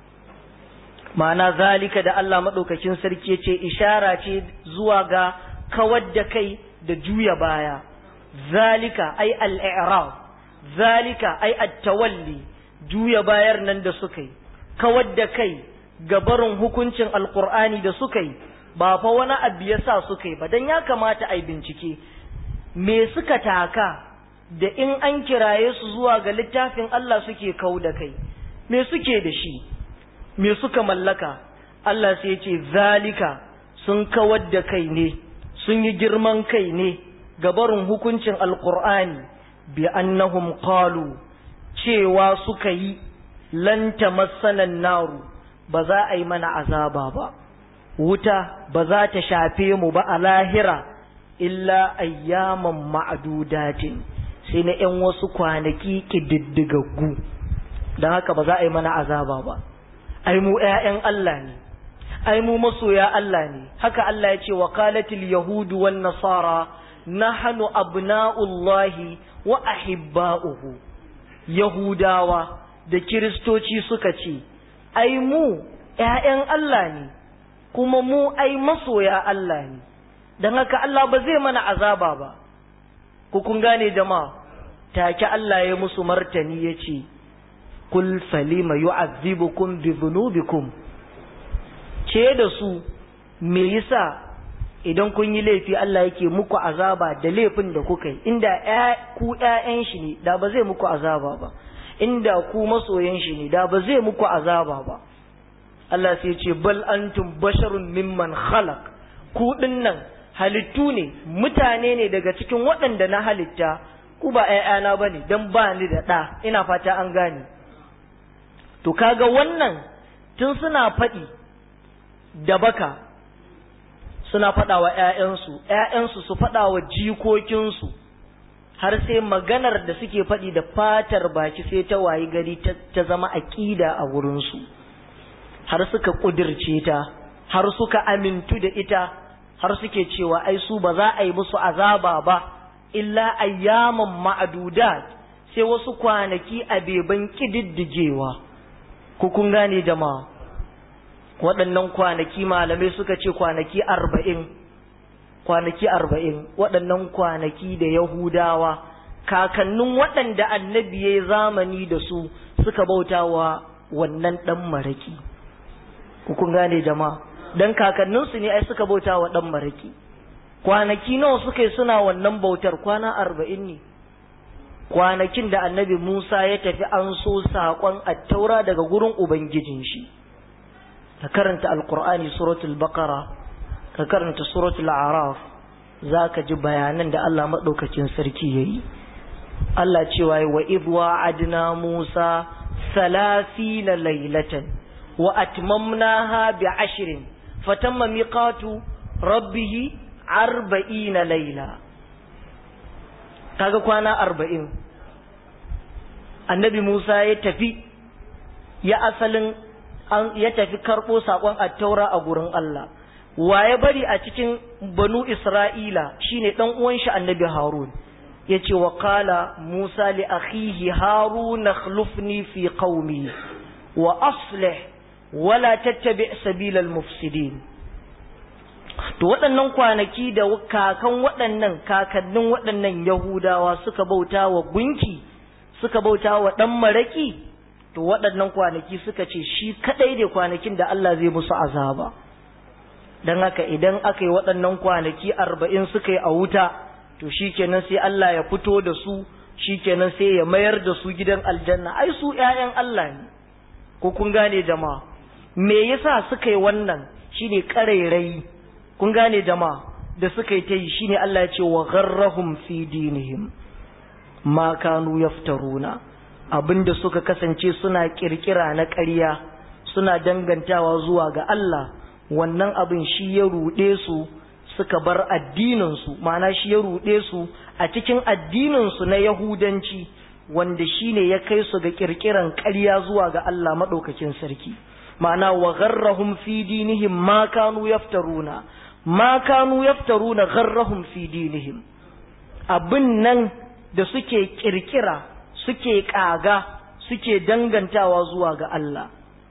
Ma'ana zalika da Allah maɗaukakin sarki ce ishara ce zuwa ga kawar da kai da juya baya. Zalika ai al'irab, zalika ai attawalli, juya bayar nan da suka yi, kawar da kai gabarin hukuncin alkur'ani da suka yi, ba fa wani abu ya sa suka yi ba, don ya kamata a yi bincike me suka taka da in an kiraye su zuwa ga littafin Allah suke kau da kai, me suke da shi, me suka mallaka. Allah sai ce zalika, sun kawar da kai ne, sun yi girman kai ne gabarin hukuncin alkur'ani bi annahum qalu, cewa suka yi lan tamassanan naru, ba za a yi mana azaba ba, wuta ba za ta shafe mu ba a lahira illa ayyaman ma'adudatin, sai na ‘yan wasu kwanaki ƙididdigaggu, don haka ba za a yi mana azaba ba. Ai mu ‘ya'yan Allah ne, ai mu masoya Allah ne, haka Allah ya ce wa qalatil yahudu wan nasara nahnu abna'ullahi wa ahibba'uhu. Yahudawa da Kiristoci suka ce ai mu ‘ya'yan Allah ne, kuma mu ai masoya Allah ne, don haka Allah ba zai mana azaba ba. Ku kun gane jama'a, take Allah ya musu martani ya ce, Kul falima yu'azzibukum bi dhunubikum, ce da su me yasa idan kun yi laifi Allah yake muku azaba da laifin da kuka yi, inda ku ƴaƴan shi ne da ba zai muku azaba ba, inda ku masoyan shi ne da ba zai muku azaba ba. Allah sai ce bal antum basharun mimman khalaq, ku dinnan halittu ne, mutane ne daga cikin waɗanda na halitta, ku ba ƴaƴana bane dan ba ni da ɗa. Ina fata an gane. To kaga wannan tun suna faɗi da baka, suna faɗa wa ƴaƴansu su faɗa wa jikokinsu, har sai maganar da suke faɗi da fatar baki sai ta wayi gari ta zama aƙida a wurinsu, har suka ƙudirce ta, har suka amintu da ita, har suke cewa ai su ba za a yi musu azaba ba illa ayyaman ma'adudat, sai wasu kwanaki a beban ƙididdigewa. Ku kun gane jama'a, waɗannan kwanaki malamai suka ce kwanaki 40, waɗannan kwanaki da Yahudawa kakannin waɗanda annabi ya yi zamani da su suka bauta wa wannan ɗan maraki. Ku kun gane jama'a, dan kakanninsu ne ai suka bauta wa ɗan maraki. Kwanaki nawa suka yi suna wannan bautar? Kwana 40 ne. Kwanakin da annabi Musa ya tafi an so saƙon attaura daga gurin Ubangijin shi. Ka karanta Alƙur'ani suratul Baqara, ka karanta suratul Araf, za ka ji bayanan da Allah maɗaukacin sarki ya yi. Allah cewa wa idh wa'adna Musa 30 laylatan wa atmamnaha bi 10 fatamma miqatu rabbih 40 layla. Kaga kwana 40 annabi Musa ya tafi, ya tafi karɓo saƙon attaura a gurin Allah. Wa ya bari a cikin banu Isra'ila shine ɗan uwan shi annabi Harun. Ya ce wa qala Musa li akhihi Harun akhlifni fi qaumi wa aslih wa la tattabi' sabilal mufsidin. To waɗannan kwanaki da kakannin waɗannan Yahudawa suka bauta wa gunki, suka bauta wa ɗan maraƙi, to waɗannan kwanaki suka ce shi kaɗai ne kwanakin da Allah zai musu azaba. Don haka idan aka yi waɗannan kwanaki 40 suka yi a wuta, to shi kenan sai Allah ya fito da su shikenan sai ya mayar da su gidan aljanna. Ai su ƴaƴan Allah ne, ko kun gane jama'a? Me yasa suka yi wannan? Shine ƙarairayi, kun gane jama'a, da suka yi ta yi. Shine Allah ya ce wa gharrahum fi dinihim ma kanu yaftaruna, abinda suka kasance suna kirkira na ƙarya suna dangantawa zuwa ga Allah, wannan abin shi ya ruɗe su suka bar addininsu, ma'ana shi ya ruɗe su a cikin addininsu na Yahudanci, wanda shi ne ya kai su ga kirkiran ƙarya zuwa ga Allah maɗaukakin sarki. Ma'ana wa gharrahum fi dinihim ma kanu yaftaruna, ma kanu yaftaruna gharrahum fi dinihim, abin nan da suke kirkira suke ƙaga suke dangantawa zuwa ga Allah,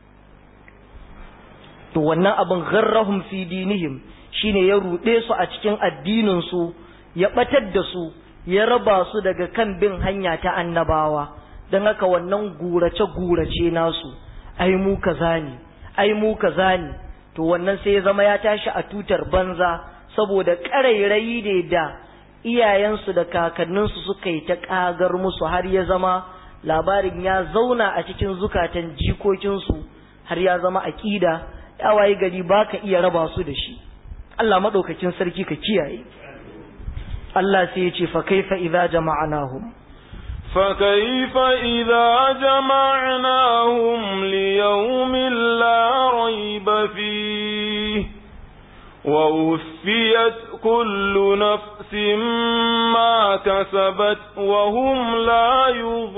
to wannan abin gharrahum fi dinihim shine ya ruɗe su a cikin addininsu, ya ɓatar da su, ya raba su daga kan bin hanya ta annabawa. Don haka wannan gurace-gurace nasu, ai mu kaza ne, ai mu kaza ne, to wannan sai ya zama ya tashi a tutar banza, saboda ƙarairayi ne da iyayensu da kakanninsu suka yi ta ƙagar musu, har ya zama labarin ya zauna a cikin zukatan jikokinsu, har ya zama aƙida, ya waye gari ba ka iya raba su da shi. Allah maɗaukakin sarki ka kiyaye. Allah sai ya ce fa kaifa idza jama'nahum, fa kaifa idza jama'nahum li yawmin la rayba fihi wa uffiyat kullu nafsin ma kasabat wa hum la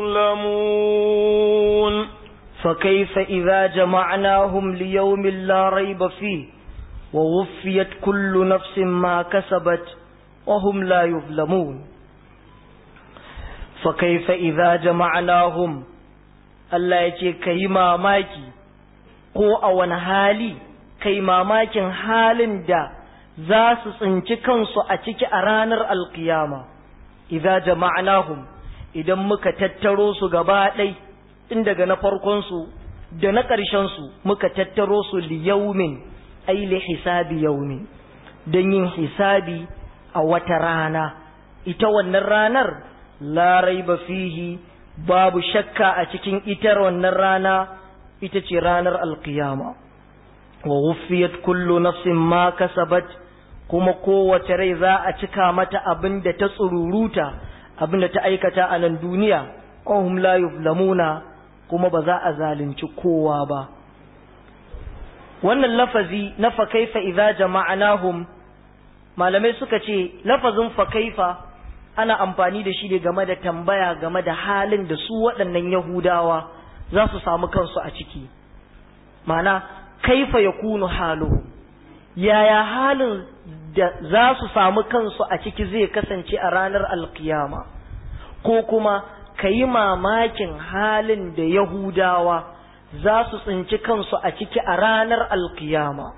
yuzlamun. fa kaifa idza jama'nahum li yawmin la rayba fihi wa uffiyat kullu nafsin ma kasabat وهم لا يظلمون. فكيف إذا جمعناهم، Allah ya ce ka yi mamaki ko a wani hali, ka yi mamakin halin da za su tsinci kansu a ciki a ranar alkiyama. Idza jama'nahum, idan muka tattaro su gaba ɗai, tun daga na farkonsu da na ƙarshensu muka tattaro su liyaumin, ai li hisabi yaumin, don yin hisabi a wata rana. Ita wannan ranar la raiba fihi, babu shakka a cikin ita wannan rana, ita ce ranar alkiyama. wa wuffiyat kullu nafsin ma kasabat, kuma kowace rai za a cika mata abin da ta tsururuta, abin da ta aikata a nan duniya. wa hum la yuzlamuna, kuma ba za a zalunci kowa ba. wannan lafazi na fa kaifa idza jama'nahum, malamai suka ce lafazin fa kaifa ana amfani da shi ne game da tambaya game da halin da su waɗannan Yahudawa za su samu kansu a ciki. Ma'ana kaifa yakunu haluhum, yaya halin da za su samu kansu a ciki zai kasance a ranar alkiyama, ko kuma ka yi mamakin halin da Yahudawa za su tsinci kansu a ciki a ranar alkiyama.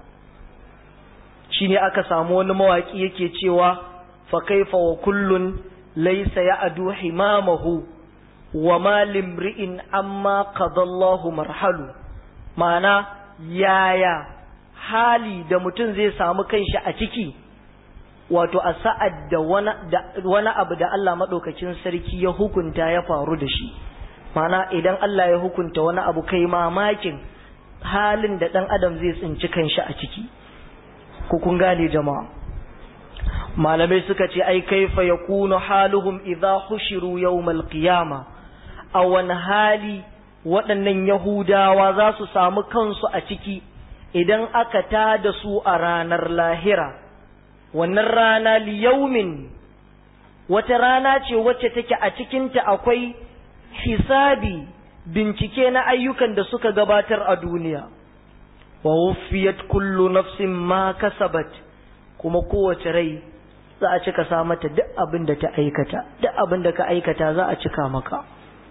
Shine aka samu wani mawaki yake cewa fa kaifa wa kullun laysa ya'du himamahu wa ma limri'in amma qadallahu marhalu. Ma'ana yaya hali da mutum zai samu kanshi a ciki, wato a sa'ad da wani abu da Allah madaukakin sarki ya hukunta ya faru da shi. Ma'ana idan Allah ya hukunta wani abu, kai mamakin halin da dan adam zai tsinci kanshi a ciki. ko kun gane jama'a? Malamai suka ce ai kaifa yakunu haluhum idha hushiru yawmal qiyama, a wani hali waɗannan Yahudawa za su samu kansu a ciki idan aka tada su a ranar lahira. Wannan rana liyaumin, wata rana ce wacce take a cikinta akwai hisabi, bincike na ayyukan da suka gabatar a duniya. wa wuffiyat kullu nafsin ma kasabat, kuma kowace rai za a cika sa mata duk abin da ta aikata. Duk abin da ka aikata za a cika maka,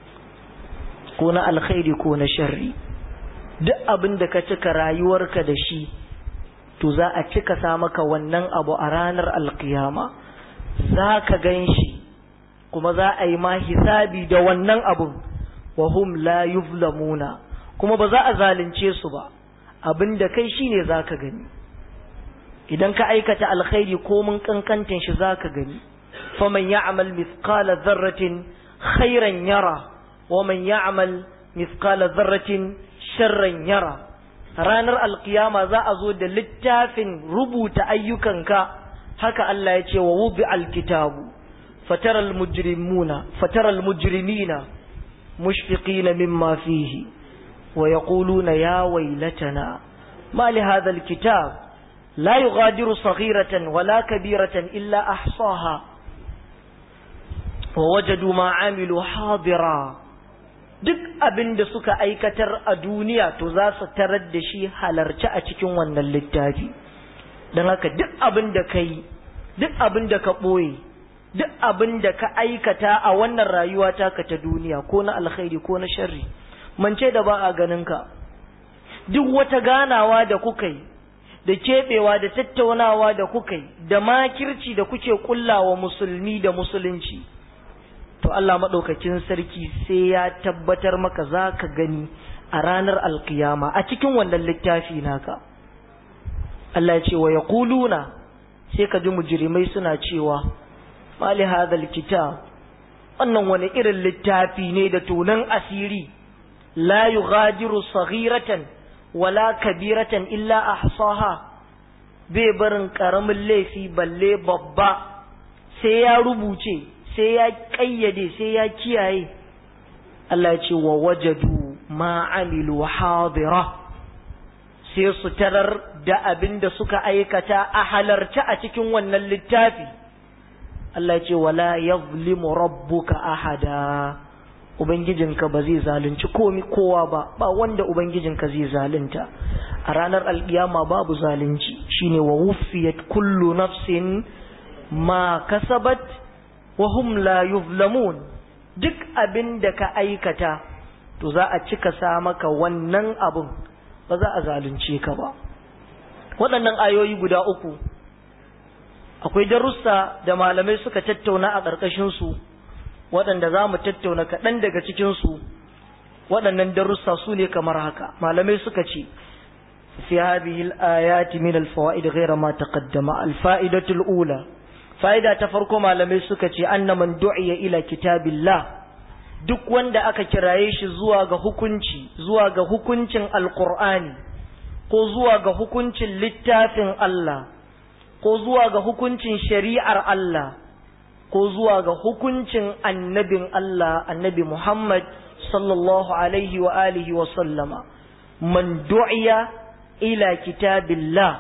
ko na alkhairi ko na sharri. Duk abin da ka cika rayuwarka da shi, to za a cika sa maka wannan abu a ranar alkiyama. za ka gan shi, kuma za a yi ma hisabi da wannan abun. wa hum la yuzlamuna, kuma ba za a zalunce su ba. abin da kai shine za ka gani. idan ka aikata alkhairi ko mun kankantin shi za ka gani. faman ya'mal mithqala dharratin khairan yara wa man ya'mal mithqala dharratin sharran yara. Ranar alkiyama za a zo da littafin rubuta ayyukanka, haka Allah ya ce wa wubi alkitabu fataral mujrimina mushfiqina mimma fihi wa yaquluna ya waylatana ma li hadha alkitab la yughadiru saghiratan wala kabiratan illa ahsaha wa wajadu ma amilu hadira. Duk abin da suka aikatar a duniya to za su tarar da shi halarci a cikin wannan littafi. Don haka duk abin da ka yi, duk abin da ka ɓoye, duk abin da ka aikata a wannan rayuwa taka ta duniya, ko na alkhairi ko na sharri, mance da ba a ganin ka. Duk wata ganawa da kuka yi, da keɓewa da tattaunawa da kuka yi, da makirci da kuke ƙullawa musulmi da musulunci, to Allah maɗaukakin sarki sai ya tabbatar maka za ka gani a ranar alkiyama a cikin wannan littafi naka. Allah ya ce wa yaquluna, sai ka ji mujrimai suna cewa mali hadal kitab, wannan wani irin littafi ne da tunan asiri, la yughadiru saghiratan wala kabiratan illa ahsaha, bai barin karamin laifi balle babba sai ya rubuce, sai ya kayyade, sai ya kiyaye. Allah ya ce wa wajadu ma amilu hadira, sai su tarar da abin da suka aikata a halarta a cikin wannan littafi. Allah ya ce wala yazlimu rabbuka ahada, ubangijinka ba zai zalunci kowa ba wanda ubangijinka zai zalunta. A ranar alkiyama babu zalunci, shine wa wuffiyat kullu nafsin ma kasabat wa hum la yuzlamun. Duk abin da ka aikata to za a cika sa maka wannan abun, ba za a zalunce ka ba. Waɗannan ayoyi guda uku akwai darussa da malamai suka tattauna a ƙarƙashin su, waɗanda za mu tattauna kaɗan daga cikin su. Waɗannan darussa su ne kamar haka. Malamai suka ce fi hadhihi al-ayati min al-fawaid ghayra ma taqaddama. Al-fa'idatu al-ula, fa'ida ta farko, malamai suka ce anna man du'iya ila kitabillah, duk wanda aka kiraye shi zuwa ga hukuncin alqur'ani, ko zuwa ga hukuncin littafin Allah, ko zuwa ga hukuncin shari'ar Allah, ko zuwa ga hukuncin annabin Allah, annabi Muhammad sallallahu alaihi wa alihi wa sallama. Man du'iya ila kitabillah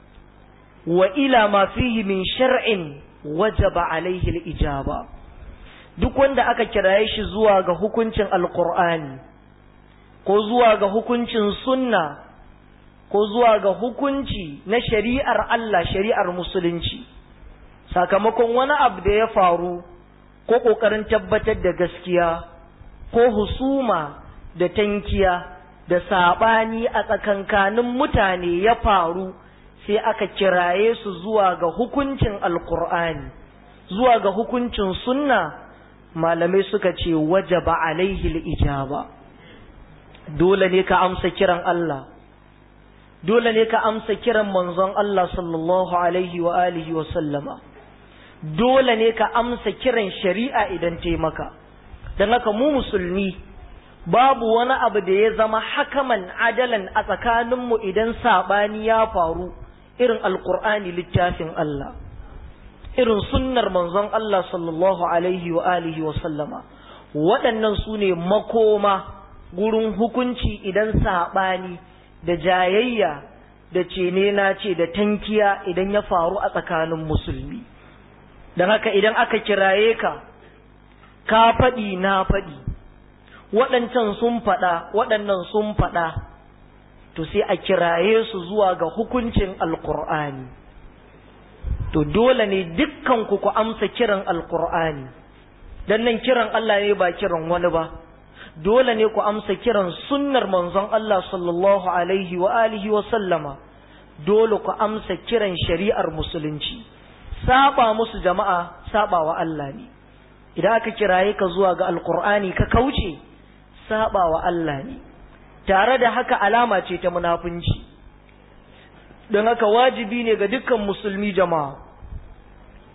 wa ila ma fihi min shar'in wajaba alaihi al-ijaba. Duk wanda aka kiraye shi zuwa ga hukuncin alqur'ani, ko zuwa ga hukuncin sunna, ko zuwa ga hukunci na shari'ar Allah, shari'ar musulunci, sakamakon wani abu da ya faru, ko kokarin tabbatar da gaskiya, ko husuma da tankiya da sabani a tsakankanin mutane ya faru, sai aka kiraye su zuwa ga hukuncin alkur'ani, zuwa ga hukuncin sunna, malamai suka ce wajaba alaihi al-ijaba. Dole ne ka amsa kiran Allah, dole ne ka amsa kiran manzon Allah sallallahu alaihi wa alihi wa sallama, dole ne ka amsa kiran shari'a idan ta maka. Dan haka mu musulmi babu wani abu da ya zama hakaman adalan a tsakaninmu idan sabani ya faru irin alkur'ani, littafin Allah, irin sunnar manzon Allah sallallahu alaihi wa alihi wa sallama. Waɗannan su ne makoma gurin hukunci idan saɓani da jayayya da cene na ce da tankiya idan ya faru a tsakanin musulmi. Don haka idan aka kiraye ka faɗi na faɗi, waɗancan sun faɗa waɗannan sun faɗa, to sai a kiraye su zuwa ga hukuncin alkur'ani. To dole ne dukkan ku amsa kiran alkur'ani, dan nan kiran Allah ne ba kiran wani ba. Dole ne ku amsa kiran sunnar manzon Allah sallallahu alaihi wa alihi wa sallama. Dole ku amsa kiran shari'ar musulunci. Saba musu jama'a, saba wa Allah ne. Idan aka kiraye ka zuwa ga alkur'ani ka kauce, saba wa Allah ne. Tare da haka alama ce ta munafunci. Don haka wajibi ne ga dukkan musulmi jama'a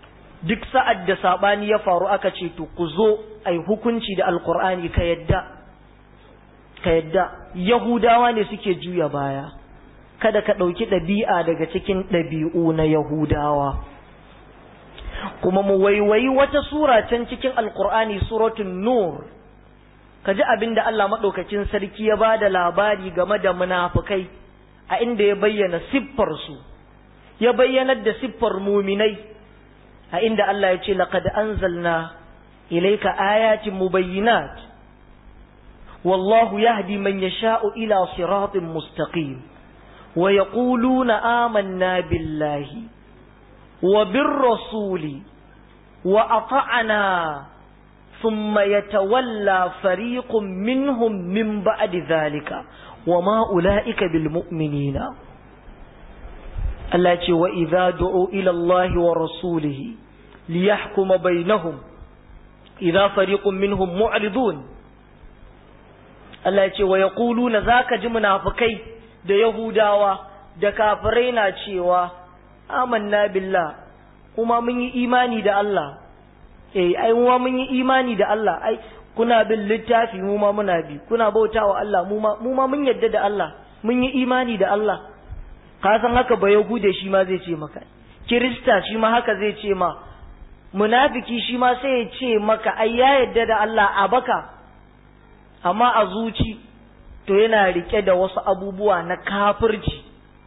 duk sa'ad da sabani ya faru aka ce to ku zo ai hukunci da alqur'ani ka yadda yahudawa ne suke juya baya, kada ka ɗauki ɗabi'a daga cikin ɗabi'u na yahudawa. kuma mu waiwayi wata sura can cikin alqur'ani suratul nur, kaji abinda Allah madaukakin sarki ya bada labari game da munafikai a inda ya bayyana siffar su, ya bayyanar da siffar muminai a inda Allah ya ce laqad anzalna ilayka ayatin mubayyinat wallahu yahdi man yasha'u ila siratin mustaqim wa yaquluna amanna billahi wa birrasuli wa ata'na thumma yatawalla fariqun minhum min ba'di dhalika wama ulaika bilmu'minina. Allah ce wa idza du'u ila Allah wa rasulihi liyahkuma bainahum idza fariqun minhum mu'ridun. Allah ce wa yaquluna, zaka ji munafikai da yahudawa da kafirai na cewa amanna billah, kuma mun yi imani da Allah. Ai mu mun yi imani da Allah, ai kuna bin littafi mu ma muna bi, kuna bautawa Allah mu ma mun yadda da Allah, mun yi imani da Allah. Ka san haka ba yahude shi ma zai ce maka, kirista shi ma haka zai ce ma, munafiki shi ma sai ya ce maka ai ya yadda da Allah a baka, amma a zuci to yana rike da wasu abubuwa na kafirci.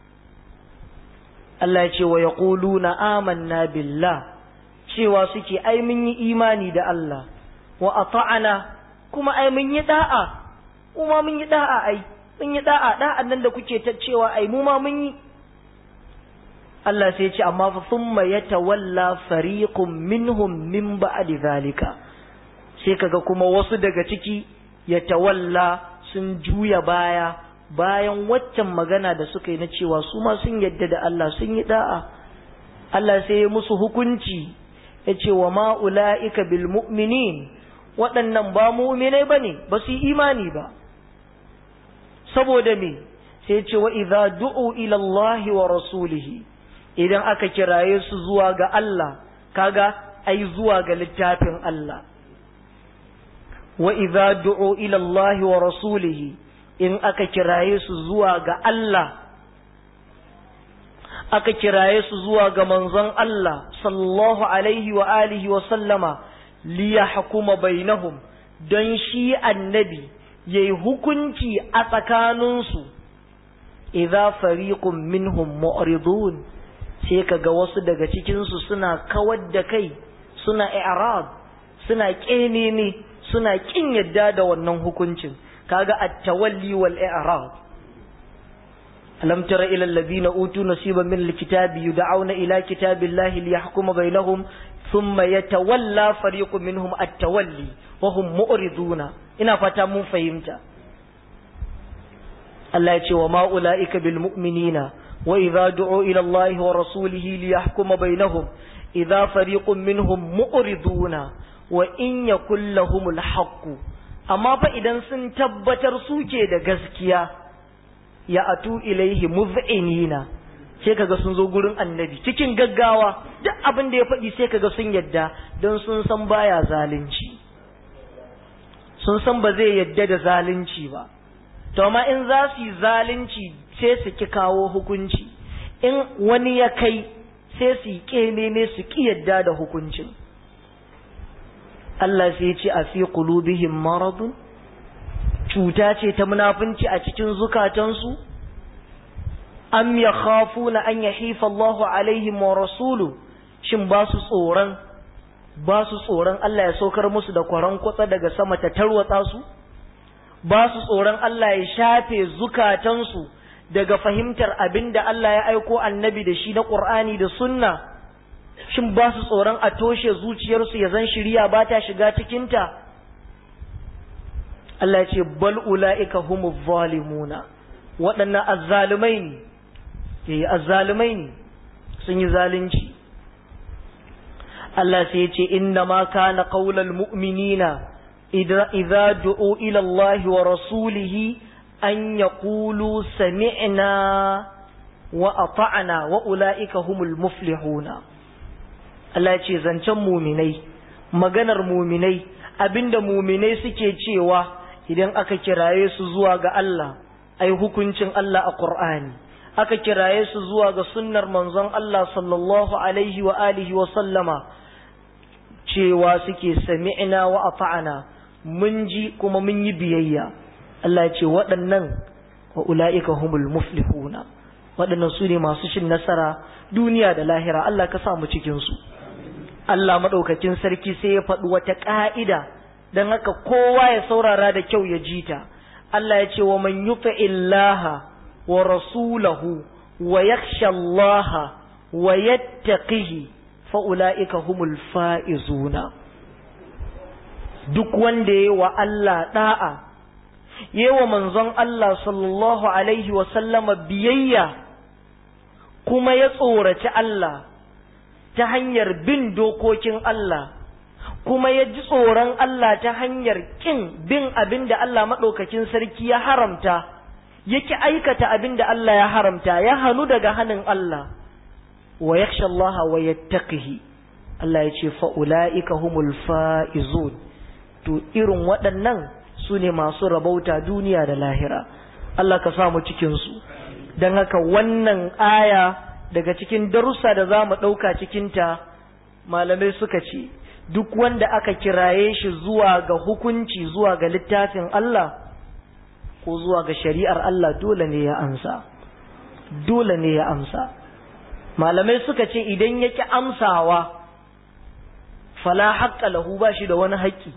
Allah ya ce wa yaquluna amanna billah, cewa suke ai mun yi imani da Allah, wa ata'ana, kuma ai mun yi da'a, kuma mun yi da'a, ai mun yi da'a, da'an nan da kuke ta cewa ai mu ma mun yi. Allah sai ya ce amma fa thumma yatawalla fariqun minhum min ba'di zalika, sai kaga kuma wasu daga ciki yatawalla sun juya baya bayan waccan magana da suka yi na cewa su ma sun yadda da Allah, sun yi da'a. Allah sai ya musu hukunci ya ce wa ma'ula'ika bil mu'minin, waɗannan ba mu'minai ba ne, ba su yi imani ba. Saboda me? sai ce wa idza du'u ila Allah wa rasulihi, idan aka kiraye su zuwa ga Allah, kaga ai zuwa ga littafin Allah. Wa idza du'u ila Allah wa rasulihi, in aka kiraye su zuwa ga Allah, aka kiraye su zuwa ga manzon Allah sallallahu alaihi wa alihi wa sallama liyahkuma bainahum, don shi annabi yayi hukunci a tsakaninsu. Idza fariqun minhum mu'ridun, sai kaga wasu daga cikin su suna kawar da kai, suna i'rad, suna kenene, suna kin yadda da wannan hukuncin. kaga at-tawalli wal i'rad. alam tara ila alladhina utu nasiban min al-kitabi yud'auna ila kitabillahi liyahkuma bainahum thumma yatawalla fariqun minhum at-tawalli wa hum mu'riduna. ina fata mun fahimta. Allah ya ce wa ma ulaika bil mu'minina wa idza du'u ila Allahi wa rasulihi liyahkuma bainahum idza fariqun minhum mu'riduna wa in yakul lahumul haqq. amma fa idan sun tabbatar suke da gaskiya, ya atu ilaihi muz'inina, sai kaga sun zo gurin annabi cikin gaggawa, duk abin da ya faɗi sai kaga sun yadda, don sun san baya zalunci, sun san ba zai yadda da zalunci ba. To amma in za su yi zalunci sai su ki kawo hukunci, in wani ya kai sai su yi ƙememe su ki yadda da hukuncin. Allah sai ya ce a fi qulubihim maradun, cuta ce ta munafunci a cikin zukatansu, am yakhafuna an yahifa Allahu alaihim wa rasuluhu, shin ba su tsoron Allah ya saukar musu da kwaran kwatsa daga sama ta tarwatsa su, ba su tsoron Allah ya shafe zukatansu daga fahimtar abinda Allah ya aiko annabi da shi na Qur'ani da sunna, shin ba su tsoron a toshe zuciyarsu ya zan shiriya ba ta shiga cikinta. Allah ya ce bal ula'ika humuz zalimuna, waɗannan azzalumai ne, azzalumai ne, sun yi zalunci. Allah sai ya ce inna ma kana qaulal mu'minina idza du'u ila Allah wa rasulihi an yaqulu sami'na wa ata'na wa ula'ika humul muflihuna. Allah ya ce zancen muminai, maganar muminai, abinda muminai suke cewa idan aka kiraye su zuwa ga Allah, ai hukuncin Allah a Qur'ani, aka kiraye su zuwa ga sunnar manzon Allah sallallahu alaihi wa alihi wa sallama, cewa suke sami'na wa ata'na, mun ji kuma mun yi biyayya. Allah ya ce waɗannan wa ula'ika humul muflihuna, waɗannan su ne masu cin nasara duniya da lahira. Allah ka sa mu cikin su. Allah madaukakin sarki sai ya faɗi wata ƙa'ida, dan haka kowa ya saurara da kyau ya ji ta. Allah ya ce wa man yuti illaha wa rasulahu wa yakhsha Allah wa yattaqihi fa ulaika humul faizuna. Duk wanda yayi wa Allah da'a, yayi wa manzon Allah sallallahu alaihi wa sallama biyayya, kuma ya tsoraci Allah ta hanyar bin dokokin Allah, kuma ya ji tsoron Allah ta hanyar kin bin abin da Allah maɗaukakin sarki ya haramta, yake aikata abin da Allah ya haramta, ya hannu daga hannun Allah, wa yakhsha Allah wa yattaqihi, Allah ya ce fa'ula'ika humul fa'izun. To irin waɗannan su ne masu rabauta duniya da lahira. Allah ka samu cikinsu. Don haka wannan aya daga cikin darussa da za mu ɗauka cikinta, malamai suka ce duk wanda aka kiraye shi zuwa ga hukunci, zuwa ga littafin Allah ko zuwa ga shari'ar Allah, dole ne ya amsa, dole ne ya amsa. Malamai suka ce idan yake amsawa, fala haƙƙa lahu, ba shi da wani haƙƙi.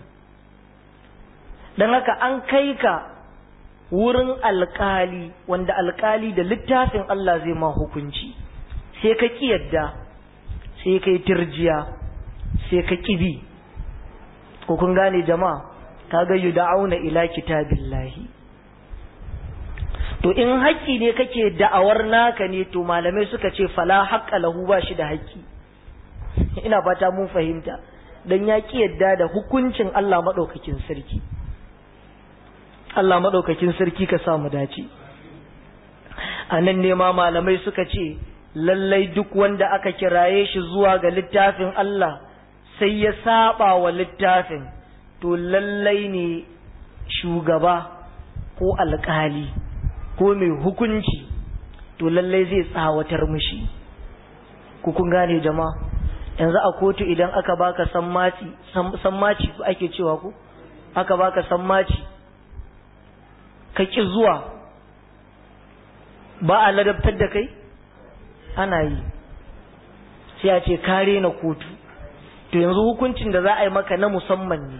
don haka an kai ka wurin alƙali, wanda alƙali da littafin Allah zai ma hukunci, sai ka ƙi yadda, sai ka yi tirjiya, sai ka ƙi bi. Ko kun gane jama'a? Kaga yud'auna ila kitabillahi. To in haƙƙi ne kake da'awar naka ne, to malamai suka ce fala haqqa lahu, ba shi da haƙƙi. Ina fata mun fahimta, dan ya ƙi yadda da hukuncin Allah madaukakin sarki. Allah madaukakin sarki ka sa mu dace. Anan ne ma malamai suka ce lallai duk wanda aka kiraye shi zuwa ga littafin Allah sai ya saba wa littafin, to lallai ne shugaba ko alƙali ko mai hukunci, to lallai zai tsawatar mishi. Ku kun gane jama'a? Yanzu a kotu idan aka baka sammaci ake cewa ko aka baka sammaci ka ki zuwa, ba a ladabtar da kai? Ana yi, sai a ce kare na kotu. To yanzu hukuncin da za a yi maka na musamman ne.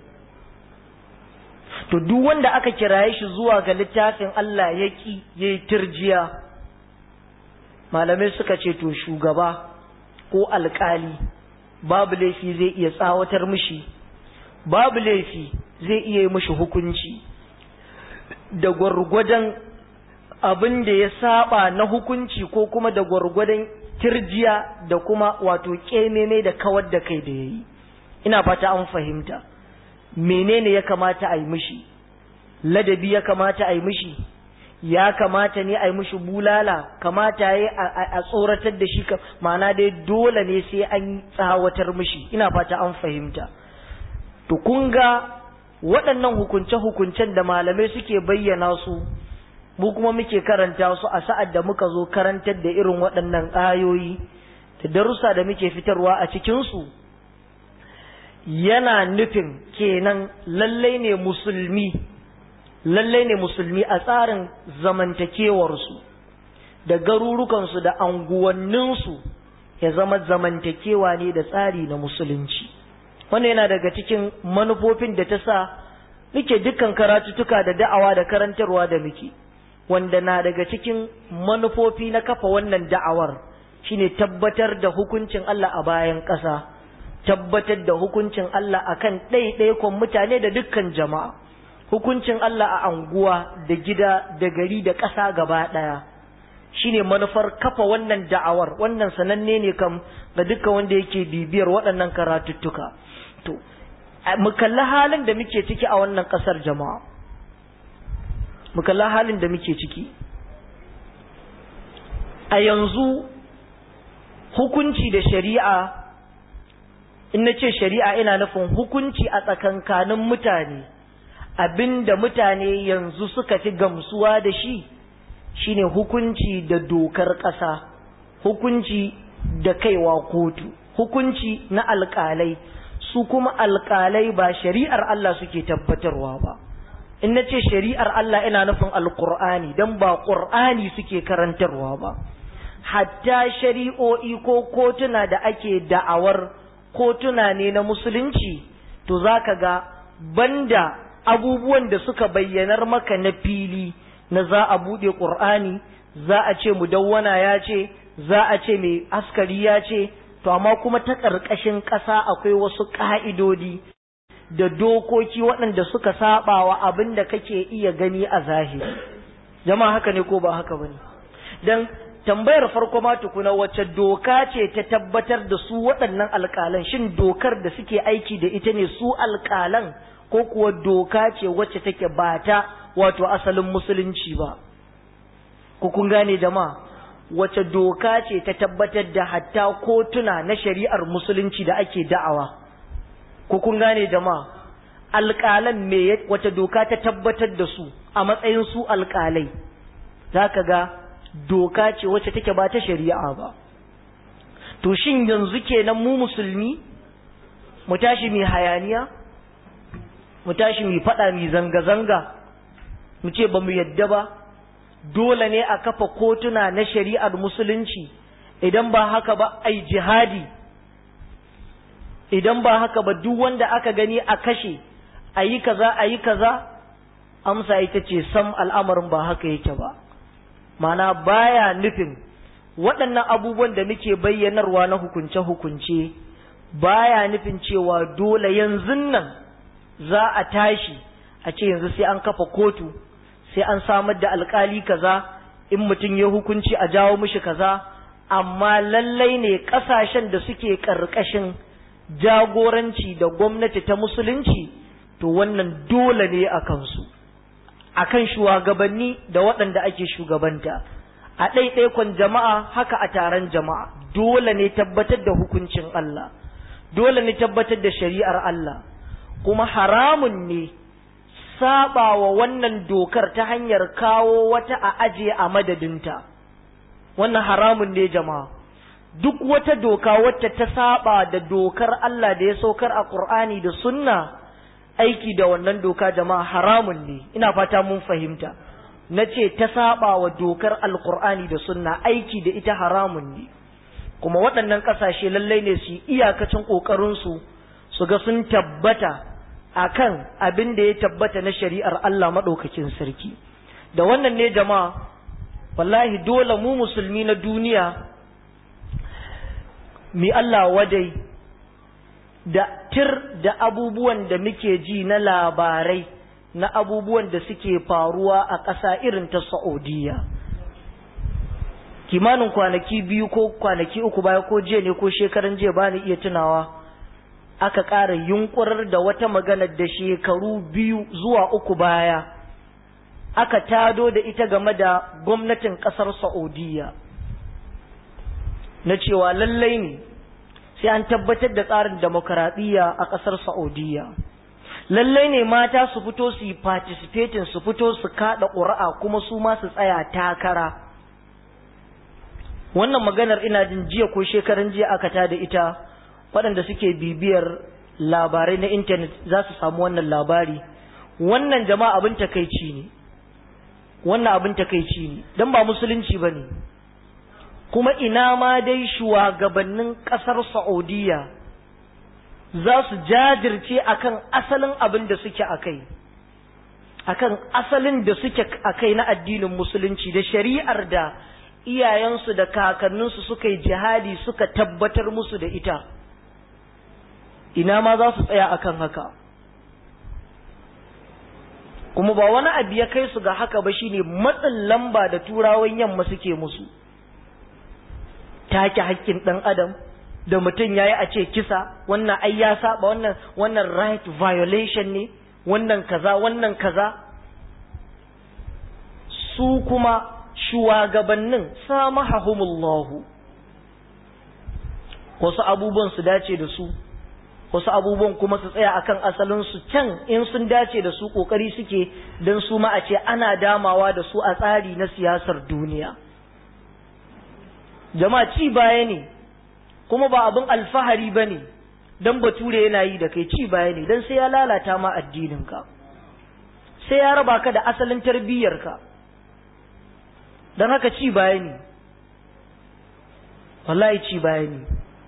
To duk wanda aka kiraye shi zuwa ga littafin Allah ya ki, ya yi tirjiya, malamai suka ce to shugaba ko alƙali babu laifi zai iya tsawatar mishi, babu laifi zai iya yi mishi hukunci da gwargwadon abin da ya saba na hukunci, ko kuma da gwargwadon tirjiya da kuma wato kememe da kawar da kai da yayi. Ina fata an fahimta. Menene ya kamata a yi mishi? Ladabi ya kamata a yi mishi? Ya kamata ne a yi mishi bulala? Kamata ya a tsoratar da shi? Ma'ana dai dole ne sai an tsawatar mishi. Ina fata an fahimta. To kun ga waɗannan hukunce-hukuncen da malamai suke bayyana su, mu kuma muke karanta su a sa'ad da muka zo karantar da irin waɗannan ayoyi da darussa da muke fitarwa a cikinsu, yana nufin kenan lallai ne musulmi a tsarin zamantakewarsu da garurukansu da anguwanninsu ya zama zamantakewa ne da tsari na musulunci. Wannan yana daga cikin manufofin da ta sa muke dukkan karatutuka da da'awa da karantarwa da muke, wanda na daga cikin manufofi na kafa wannan da'awar shine tabbatar da hukuncin Allah a bayan ƙasa, tabbatar da hukuncin Allah akan ɗaiɗaikon mutane da dukkan jama'a, hukuncin Allah a anguwa da gida da gari da ƙasa gaba ɗaya. Shine manufar kafa wannan da'awar. Wannan sananne ne kam ga dukkan wanda yake bibiyar waɗannan karatuttuka. To mu kalli halin da muke ciki a wannan ƙasar jama'a, mu kalli halin da muke ciki a yanzu. Hukunci da shari'a in nace shari'a ina nufin hukunci a tsakankanin mutane, abinda mutane yanzu suka fi gamsuwa da shi shine hukunci da dokar ƙasa, hukunci da kaiwa kotu, hukunci na alƙalai. Su kuma alƙalai ba shari'ar Allah suke tabbatarwa ba. In nace shari'ar Allah ina nufin alƙur'ani, dan ba ƙur'ani suke karantarwa ba. Hatta shari'o'i ko kotuna da ake da'awar kotuna ne na musulunci, to zaka ga banda abubuwan da suka bayyanar maka na fili na za a buɗe ƙur'ani, za a ce mudawwana ya ce, za a ce mai askari ya ce, to amma kuma ta ƙarƙashin ƙasa akwai wasu ƙa'idodi da dokoki waɗanda suka saba wa abin da kake iya gani a zahiri. Jama'a haka ne ko ba haka bane? Dan tambayar farko ma tukuna wacce doka ce ta tabbatar da su waɗannan alƙalan, shin dokar da suke aiki da ita ne su alƙalan, ko kuwa doka ce wacce take ba ta wato asalin musulunci ba? Ku kun gane jama'a? Wace doka ce ta tabbatar da hatta kotuna na shari'ar musulunci da ake da'awa? Ko kun gane jama'a? Alƙalan wace doka ta tabbatar da su a matsayin su alƙalai? Zaka ga doka ce wacce take ba ta shari'a ba. To shin yanzu kenan mu musulmi mu tashi mu hayaniya, mu tashi mu faɗa mu zanga-zanga, mu ce ba mu yadda ba? Dole ne a kafa kotuna na shari'ar musulunci, idan ba haka ba ai jihadi, idan ba haka ba duk wanda aka gani a kashe, ayi kaza ayi kaza? Amsa ita ce sam, al'amarin ba haka yake ba. Mana baya nufin waɗannan abubuwan da muke bayyanarwa na hukunce-hukunce, baya nufin cewa dole yanzu nan za a tashi a ce yanzu sai an kafa kotu, sai an samar da alkali kaza, in mutum ya hukunci a jawo mishi kaza. Amma lallai ne ƙasashen da suke ƙarƙashin jagoranci da gwamnati ta musulunci, to wannan dole ne a kansu, akan shugabanni da waɗanda ake shugabanta, a ɗaiɗaikon jama'a haka a taron jama'a, dole ne tabbatar da hukuncin Allah, dole ne tabbatar da shari'ar Allah. Kuma haramun ne saba wa wannan dokar ta hanyar kawo wata a aje a madadinta. Wannan haramun ne jama'a. Duk wata doka wacce ta saba da dokar Allah da ya saukar a Qur'ani da Sunna, aiki da wannan doka jama'a haramun ne. Ina fata mun fahimta. Nace ta saba wa dokar Al-Qur'ani da Sunna, aiki da ita haramun ne. Kuma waɗannan ƙasashe lallai ne su iyakacin ƙoƙarinsu su ga sun tabbata akan abin da ya tabbata na shari'ar Allah maɗaukakin sarki. Da wannan ne jama'a, wallahi dole mu musulmi na duniya mi Allah wadai da da abubuwan da muke ji na labarai na abubuwan da suke faruwa a ƙasa irin ta Saudiya. Kimanin kwanaki 2 ko kwanaki 3 baya, ko jiya ne ko shekaran jiya, ba ni iya tunawa, aka ƙara yunƙurar da wata magana da shekaru 2 zuwa 3 baya aka tado da ita game da gwamnatin ƙasar Saudiya, na cewa lallai ne sai an tabbatar da tsarin demokaradiyya a ƙasar Saudiya. Lallai ne mata su fito su yi participating, su fito su kaɗa ƙuri'a, kuma su ma su tsaya takara. Wannan maganar ina jin jiya ko shekaran jiya aka tada ita. Waɗanda suke bibiyar labarai na intanet za su samu wannan labari. Wannan jama'a abin takaici ne, wannan abin takaici ne, don ba musulunci ba ne. Kuma ina ma dai shugabannin ƙasar Saudiya za su jajirce akan asalin abin da suke akai, akan asalin da suke akai na addinin musulunci da shari'ar da iyayensu da kakanninsu suka yi jihadi suka tabbatar musu da ita. Ina ma za su tsaya akan haka. Kuma ba wani abu ya kai su ga haka ba, shine matsin lamba da turawan yamma suke musu. Take haƙƙin ɗan adam da mutum yayi a ce kisa, wannan ai ya saba, wannan right violation ne, wannan kaza, wannan kaza. Su kuma shugabannin samahahumullahu, wasu abubuwan su dace da su, wasu abubuwan kuma su tsaya akan asalin su can in sun dace da su kokari suke dan su ma a ce ana damawa da su a tsari na siyasar duniya. Jama'a ci baya ne kuma ba abin alfahari bane dan bature yana yi da kai, ci baya ne dan sai ya lalata ma addininka, sai ya raba ka da asalin tarbiyyarka, dan haka ci baya ne, wallahi ci baya ne.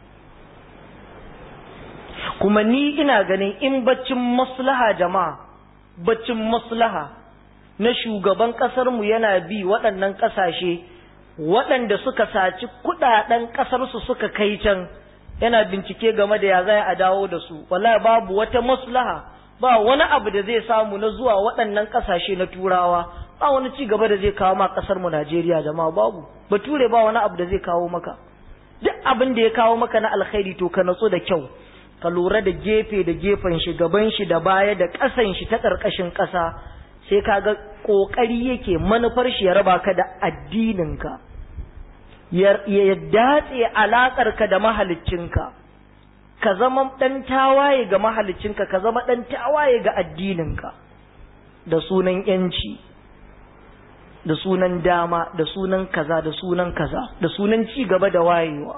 Kuma ni ina ganin in baccin maslaha jama'a, baccin maslaha na shugaban ƙasarmu yana bi waɗannan ƙasashe waɗanda suka saci kuɗaɗen ƙasarsu suka kai can, yana bincike game da ya za a dawo da su, wallahi babu wata maslaha, ba wani abu da zai samu na zuwa waɗannan ƙasashe na turawa, ba wani ci gaba da zai kawo ma ƙasarmu Najeriya jama'a, babu. Bature ba wani abu da zai kawo maka, duk abin da ya kawo maka na alkhairi to ka natsu da kyau, ka lura da gefe da gefen shi, gaban shi da baya da ƙasan shi ta ƙarƙashin ƙasa, sai ka ga ƙoƙari yake manufar shi ya raba ka da addininka, ya datse alaƙarka da mahaliccinka, ka zama ɗan tawaye ga mahaliccinka, ka zama ɗan tawaye ga addininka, da sunan ‘yanci, da sunan dama, da sunan kaza, da sunan kaza, da sunan ci gaba da wayewa.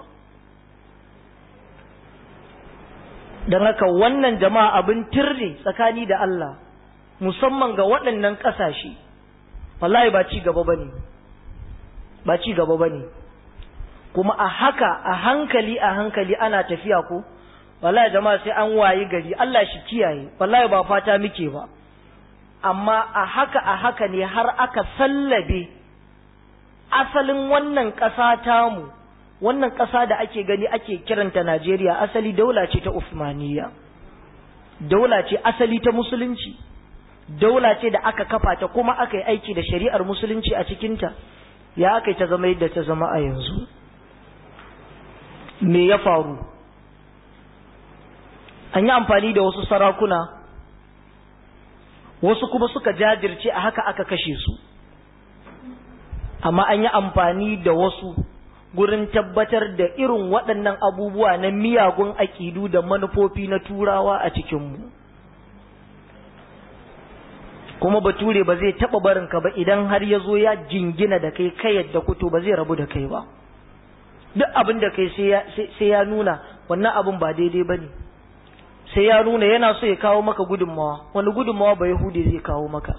Don haka wannan jama'a abin tirne tsakani da Allah, musamman ga waɗannan ƙasashe, wallahi ba ci gaba bane, ba ci gaba bane. Kuma a haka a hankali ana tafiya ko, wallahi jama'a sai an wayi gari, Allah shi kiyaye, wallahi ba fata muke ba, amma a haka ne har aka sallabe asalin wannan ƙasa tamu. Wannan ƙasa da ake gani ake kiranta Najeriya asali daula ce ta Uthmaniyya, daula ce asali ta musulunci, daula ce da aka kafa ta kuma aka yi aiki da shari'ar musulunci a cikinta. Ya aka yi ta zama yadda ta zama a yanzu? Me ya faru? An yi amfani da wasu sarakuna, wasu kuma suka jajirce a haka aka kashe su, amma an yi amfani da wasu gurin tabbatar da irin waɗannan abubuwa na miyagun aƙidu da manufofi na turawa a cikinmu. Kuma bature ba zai taɓa barinka ba idan har ya zo ya jingina da kai, kai yadda kuto ba zai rabu da kai ba. Duk abin da kai sai ya nuna wannan abin ba daidai ba ne, sai ya nuna yana so ya kawo maka gudunmawa, wani gudunmawa ba Yahudi zai kawo maka.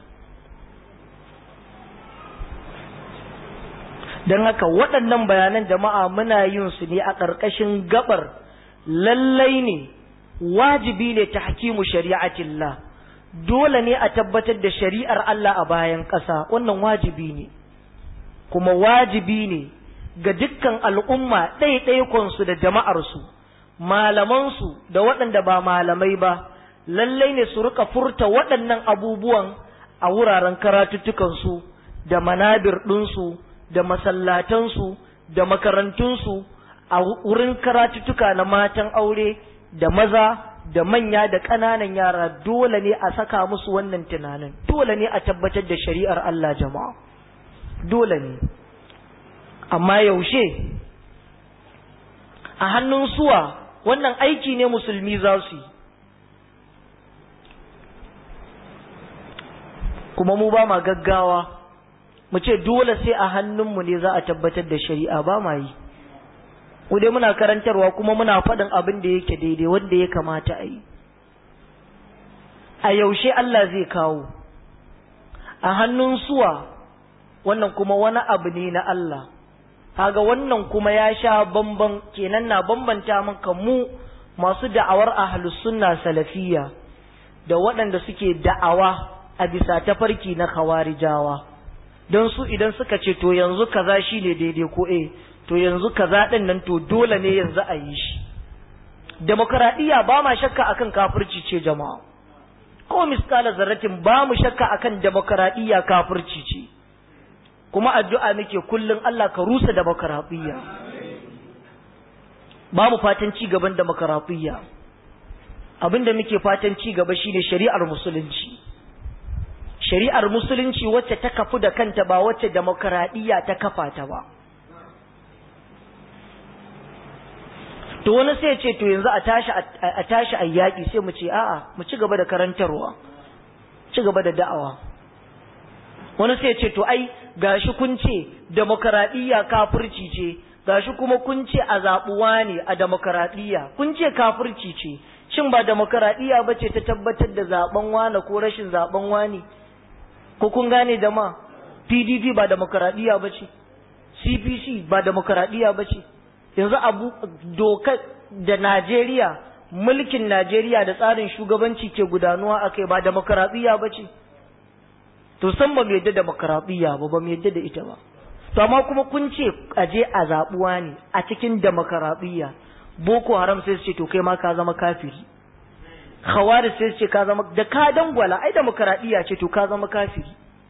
Don haka waɗannan bayanan jama'a muna yin su ne a ƙarƙashin gabar lallai ne, wajibi ne ta hakimu shari'atillah, dole ne a tabbatar da shari'ar Allah a bayan ƙasa, wannan wajibi ne, kuma wajibi ne ga dukkan al'umma ɗaiɗaikonsu da jama'arsu, malamansu da waɗanda ba malamai ba, lallai ne su rika furta waɗannan abubuwan a wuraren karatuttukansu da manabir ɗinsu da masallatansu da makarantunsu, a wurin karatuttuka na matan aure da maza da manya da ƙananan yara. Dole ne a saka musu wannan tunanin, dole ne a tabbatar da shari'ar Allah jama'a, dole ne. Amma yaushe, a hannun suwa wannan aiki ne musulmi za su yi? Kuma mu ba ma gaggawa mu ce dole sai a hannunmu ne za a tabbatar da shari'a, ba ma yi. Mu dai muna karantarwa kuma muna faɗin abin da yake daidai wanda ya kamata a yi. A yaushe Allah zai kawo? A hannun suwa? Wannan kuma wani abu ne na Allah. Kaga wannan kuma ya sha bamban, kenan na bambanta maka mu masu da'awar ahlus sunna salafiyya da waɗanda suke da'awa a bisa tafarki na khawarijawa. Don su idan suka ce to yanzu kaza shine daidai ko to yanzu kaza din nan to dole ne yanzu a yi shi. Demokradiyya ba ma shakka akan kafirci ce jama'a, ko miskala zarratin ba mu shakka akan demokradiyya kafirci ce, kuma addu'a muke kullum Allah ka rusa demokradiyya. Ba mu fatan ci gaban demokradiyya, abinda muke fatan ci gaba shine shari'ar musulunci. Shari'ar musulunci wacce ta kafu da kanta, ba wacce demokradiyya ta kafa ta ba. to wani sai ya ce to yanzu a tashi a yaƙi, sai mu ce a'a mu ci gaba da karantarwa, ci gaba da da'awa. Wani sai ya ce to ai gashi kun ce demokaradiyya kafirci ce, gashi kuma kun ce a zaɓuwa ne a demokaradiyya, kun ce kafirci ce, shin ba demokaradiyya ba ce ta tabbatar da zaɓen wane ko rashin zaɓen wane? Ko kun gane jama'a? PDP ba demokaradiyya ba ce, CPC ba demokaradiyya ba ce. Yanzu abu dokar da Najeriya, mulkin Najeriya da tsarin shugabanci ke gudanuwa akai ba demokaradiyya ba ce. To san ba mu yadda demokaradiyya ba mu yadda da ita ba. To amma kuma kun ce aje a zabuwa ne a cikin demokaradiyya. Boko Haram sai su ce to kai ma ka zama kafiri. Khawarij sai su ce ka zama, da ka dangwala ai demokaradiyya ce to ka zama kafiri.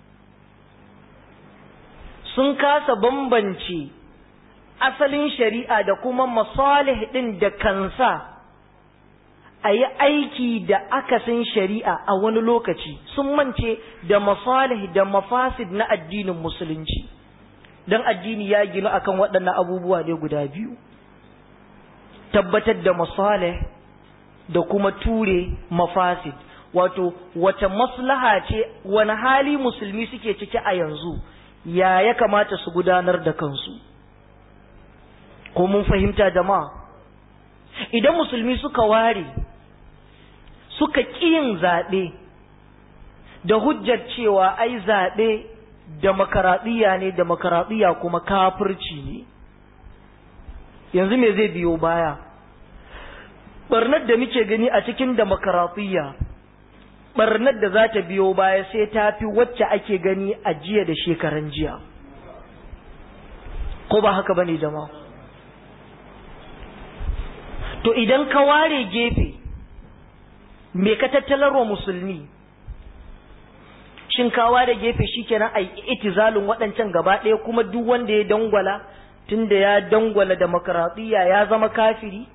Sun kasa bambance asalin shari'a da kuma masalih din da kansa a yi aiki da akasin shari'a a wani lokaci. Sun mance da masalih da mafasid na addinin musulunci, don addini ya ginu akan waɗannan abubuwa ne guda biyu: tabbatar da masalih da kuma ture mafasid. Wato wace maslaha ce, wani hali musulmi suke ciki a yanzu, ya kamata su gudanar da kansu. Ko mun fahimta jama'a? Idan musulmi suka ware suka ƙi yin zaɓe da hujjar cewa ai zaɓe demokaradiyya ne, demokaradiyya kuma kafirci ne, yanzu me zai biyo baya? Barnar da muke gani a cikin demokaradiyya, barnar da za ta biyo baya sai ta fi wacce ake gani a jiya da shekaran jiya. Ko ba haka bane jama'a? To idan ka ware gefe, me ka tattalarwa musulmi? Shin ka ware gefe shikenan ai itizalin waɗancan gaba ɗaya, kuma duk wanda ya dangwala, tunda ya dangwala demokaradiyya ya zama kafiri?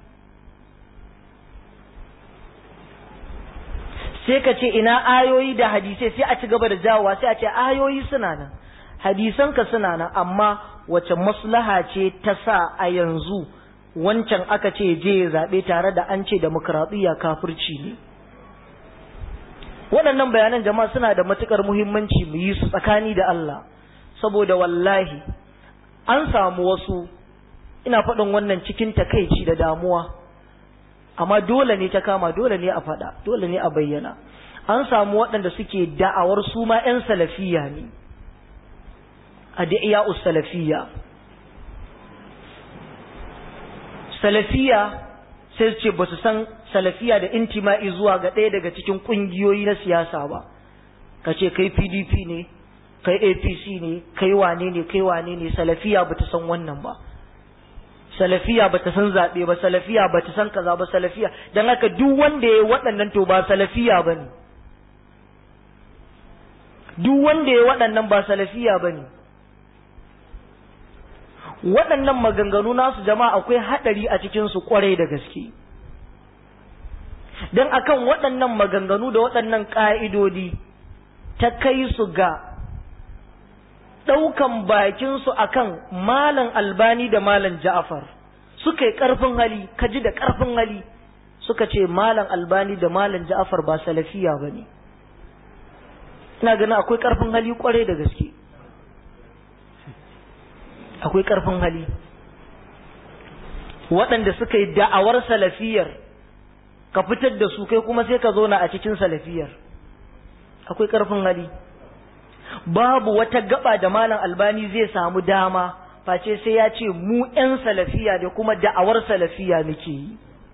Sai ka ce ina ayoyi da hadisai, sai a ci gaba da jawowa, sai a ce ayoyi suna nan, hadisanka suna nan, amma wace maslaha ce ta sa a yanzu wancan aka ce je ya zaɓe tare da an ce demokaradiyya kafirci ne? Waɗannan bayanan jama'a suna da matuƙar muhimmanci mu yi su tsakani da Allah, saboda wallahi an samu wasu, ina faɗin wannan cikin takaici da damuwa, amma dole ne ta kama, dole ne a faɗa, dole ne a bayyana. An samu waɗanda suke da'awar su ma 'yan salafiya ne, adiya'us salafiya. Salafiya sai su ce ba su san salafiya da intima'i zuwa ga ɗaya daga cikin ƙungiyoyi na siyasa ba. Ka ce kai PDP ne, kai APC ne, kai wane ne, kai wane ne. Salafiya ba ta san wannan ba. Salafiya ba ta san zaɓe ba, salafiya ba ta san kaza ba, salafiya. Don haka duk wanda ya yi waɗannan to ba salafiya ba ne. Duk wanda ya yi waɗannan ba salafiya ba ne. Waɗannan maganganu nasu jama'a akwai haɗari a cikinsu ƙwarai da gaske. Don akan waɗannan maganganu da waɗannan ƙa'idodi ta kai su ga ɗaukan bakinsu akan Malam Albani da Malam Ja'far. Suka yi ƙarfin hali, ka ji da ƙarfin hali, suka ce Malam Albani da Malam Ja'far ba salafiya ba ne. Ina ganin akwai ƙarfin hali ƙwarai da gaske. Akwai ƙarfin hali. Waɗanda suka yi da'awar salafiyar, ka fitar da su kai kuma sai ka zauna a cikin salafiyar. Akwai ƙarfin hali. Babu wata gaba da Malam Albani zai samu dama face sai ya ce mu 'yan salafiya da kuma da'awar salafiya muke yi.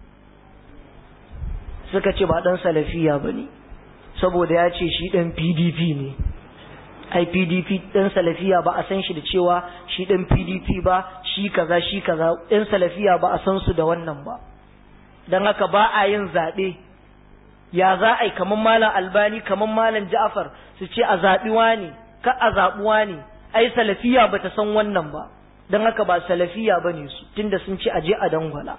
Suka ce ba ɗan salafiya ba ne, saboda ya ce shi ɗan PDP ne. Ai PDP ɗan salafiya ba a san shi da cewa shi ɗan PDP ba, shi kaza shi kaza. Ɗan salafiya ba a san su da wannan ba. Don haka ba a yin zaɓe. Ya za a yi kamar Malam Albani, kamar Malam Ja'far su ce a zaɓiwa ne, ka a zaɓuwa ne. Ai salafiya ba ta san wannan ba. Don haka ba salafiya ba ne su, tunda sun ce a je a dangwala.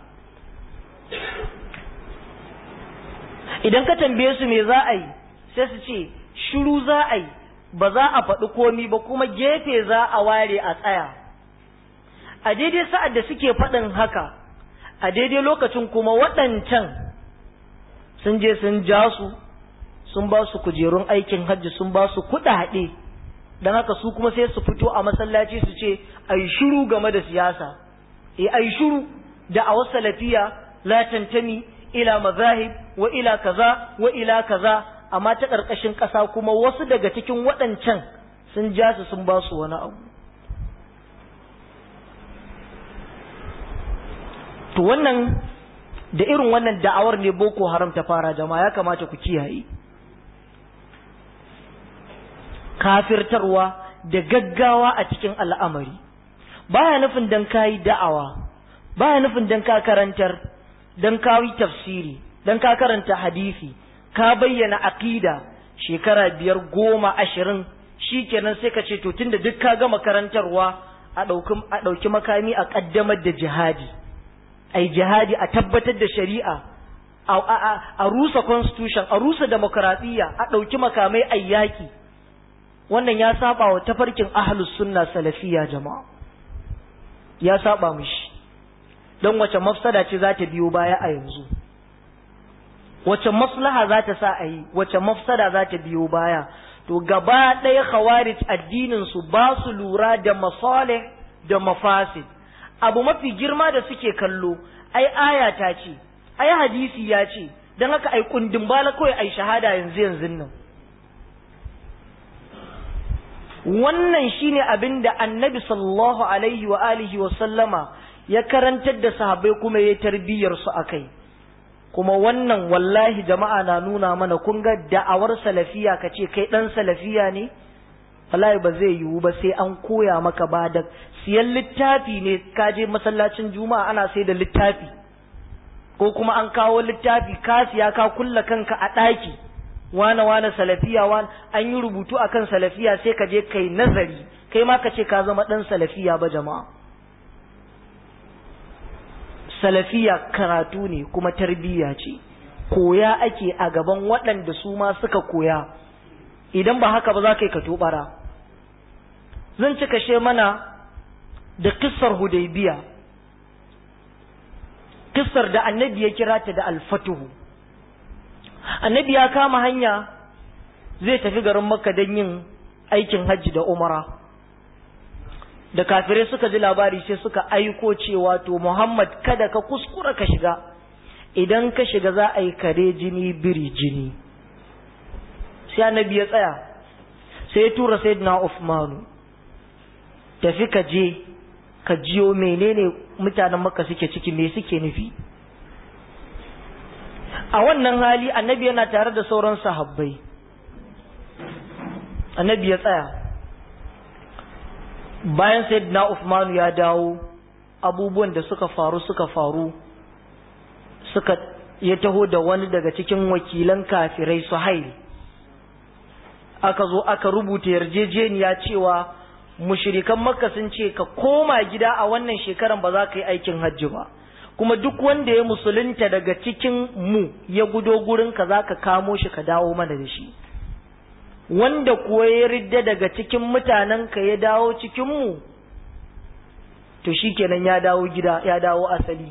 Idan ka tambaye su me za a yi, sai su ce shiru za a yi, ba za a faɗi komi ba, kuma gefe za a ware a tsaya. A daidai sa'ad da suke faɗin haka, a daidai lokacin kuma waɗancan sun je sun ja su sun ba su kujerun aikin hajji sun ba su kuɗaɗe, don haka su kuma sai su fito a masallaci su ce ai shiru game da siyasa, ai shiru da a wasu salafiya la tantami ila mazahib wa ila kaza wa ila kaza, amma ta ƙarƙashin ƙasa kuma wasu daga cikin waɗancan sun ja su sun ba su wani abu. To wannan da irin wannan da'awar ne Boko Haram ta fara, jama'a ya kamata ku kiyaye. Kafirtarwa da gaggawa a cikin al'amari baya nufin dan kayi da'awa, baya nufin dan ka karantar, dan ka yi tafsiri, dan ka karanta hadisi, ka bayyana aqida shekara 5, 10, 20 shikenan sai ka ce to tunda duk ka gama karantarwa a ɗauki makami a ƙaddamar da jihadi, ai jihadi a tabbatar da shari'a, a rusa constitution, a rusa demokradiyya, a ɗauki makamai a yaki. Wannan ya saba wa tafarkin ahlus sunna salafiyya jama'a, ya saba mishi. Don wace mafsada ce za ta biyo baya a yanzu, wace maslaha za ta sa a yi, wace mafsada za ta biyo baya. To gaba ɗaya khawarij addinin su ba su lura da masalih da mafasid. Abu mafi girma da suke kallo, ai aya ta ce, ai hadisi ya ce, don haka ai kundin bala kawai ai shahada yanzu nan. Wannan shine abin da Annabi sallallahu alaihi wa alihi wa sallama ya karantar da sahabbai kuma ya tarbiyyar su akai. Kuma wannan wallahi jama'a na nuna mana, kun ga da'awar salafiya kace kai dan salafiya ne, wallahi ba zai yiwu ba sai an koya maka. Ba da siyan littafi ne ka je masallacin juma'a ana sai da littafi, ko kuma an kawo littafi ka siya ka kulla kanka a ɗaki, wane salafiya, an yi rubutu akan salafiya sai ka je kai nazari kai ma ka ce ka zama ɗan salafiya ba jama'a. Salafiya karatu ne kuma tarbiyya ce, koya ake a gaban waɗanda su ma suka koya, idan ba haka ba za ka yi ka tobara. Zan ci kashe mana da kissar Hudaybiya, kissar da annabi ya kira ta da alfatuhu. Annabi ya kama hanya zai tafi garin Makka don yin aikin hajji da umara. Da kafirai suka ji labari sai suka aiko cewa to Muhammad kada ka kuskura ka shiga, idan ka shiga za a yi kare jini biri jini. Sai annabi ya tsaya, sai ya tura sayyidina Uthman, tafi ka je ka jiyo menene mutanen Makka suke ciki, me suke nufi. A wannan hali annabi yana tare da sauran sahabbai, annabi ya tsaya. Bayan sayyidina Uthman ya dawo, abubuwan da suka faru ya taho da wani daga cikin wakilan kafirai Suhail. Aka zo aka rubuta yarjejeniya cewa mushrikan Makka sun ce ka koma gida a wannan shekaran ba za ka yi aikin hajji ba, kuma duk wanda ya musulunta daga cikin mu ya gudo gurin ka za ka kamo shi ka dawo mana da shi, wanda kuwa ya ridda daga cikin mutanen ka ya dawo cikin mu to shikenan ya dawo gida, ya dawo asali.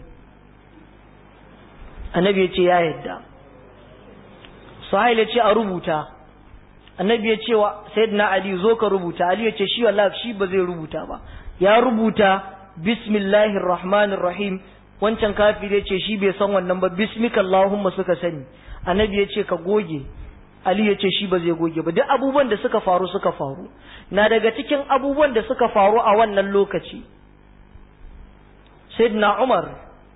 Annabi ya ce ya yadda. Suhail ya ce a rubuta. Annabi ya ce wa Sayyidina Ali zo ka rubuta. Ali ya ce shi wallahi shi ba zai rubuta ba. Ya rubuta bismillahir rahmanir rahim. Wancan kafir ya ce shi bai san wannan ba, bismika Allahumma suka sani. Annabi ya ce ka goge. Ali ya ce shi ba zai goge ba. Duk abubuwan da suka faru. Na daga cikin abubuwan da suka faru a wannan lokaci, Sayyidina Umar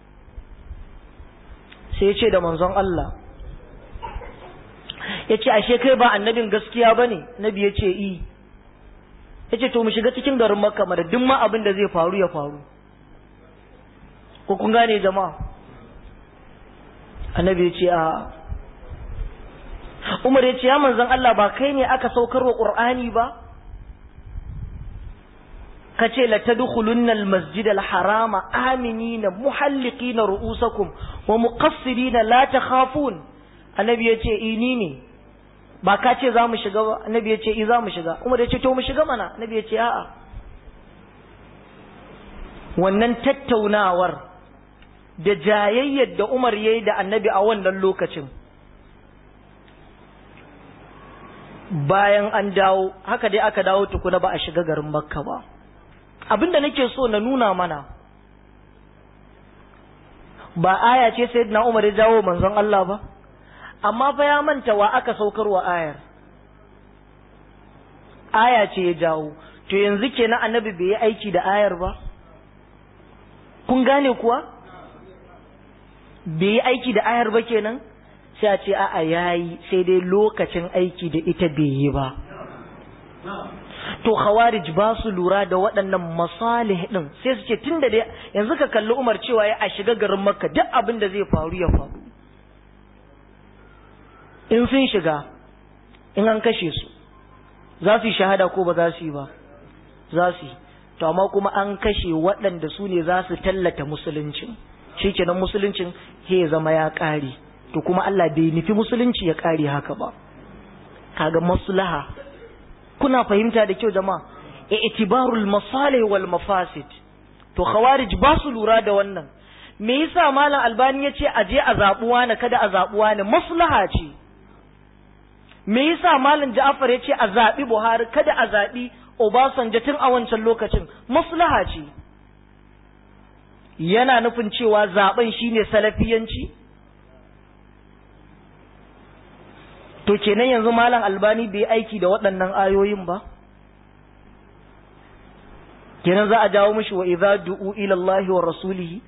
sai ya ce da manzon Allah, ya ce ashe kai ba annabin gaskiya ba ne? Nabi ya ce i. Ya ce to mu shiga cikin garin Makka da duk ma abin da zai faru ya faru. Ko kun gane jama'a? Annabi ya ce a. Umar ya ce ya manzon Allah, ba kai ne aka saukar wa Qur'ani ba? Kace la tadkhulunna al-masjid al-harama aminina muhalliqina ru'usakum wa muqassirina la takhafun. Annabi ya ce ni ne. Ba ka ce za mu shiga ba? Annabi ya ce za mu shiga. Umar ya ce to mu shiga mana. Annabi ya ce a'a. Wannan tattaunawar da jayayyar da Umar yayi da Annabi a wannan lokacin. Bayan an dawo, haka dai aka dawo tukuna ba a shiga garin Makka ba. Abinda nake so na nuna mana, ba aya ce sayyidina Umar ya jawo manzon Allah ba, amma fa ya manta wa aka saukarwa ayar. Aya ce ya jawo, to yanzu kenan Annabi bai yi aiki da ayar ba? Kun gane kuwa? Bai yi aiki da ayar ba kenan? Sai a ce a'a yayi, sai dai lokacin aiki da ita bai yi ba. To khawarij ba su lura da waɗannan masalih din, sai su ce tunda dai yanzu ka kalli Umar cewa ya a shiga garin Makka duk abin da zai faru ya faru. In sun shiga, in an kashe su, za su yi shahada ko ba za su yi ba? Za su yi. To amma kuma an kashe waɗanda su ne za su tallata musuluncin. Shikenan musuluncin ya zama ya ƙare. To kuma Allah bai nufi musulunci ya ƙare haka ba. Kaga maslaha. Kuna fahimta da kyau jama'a? I'tibarul masalih wal mafasid. To khawarij ba su lura da wannan. Me yasa Malam Albani yace aje a zabuwa ne kada a zabuwa ne? Maslaha ce. Me yasa Malam Ja'far yace a zabi Buhari kada a zabi Obasanjo tun a wancan lokacin? Maslaha ce. Yana nufin cewa zaben shine salafiyanci? To kenan yanzu Malam Albani bai aiki da waɗannan ayoyin ba? Kenan za a jawo mishi wa idza du'u ila Allah wa rasulihi?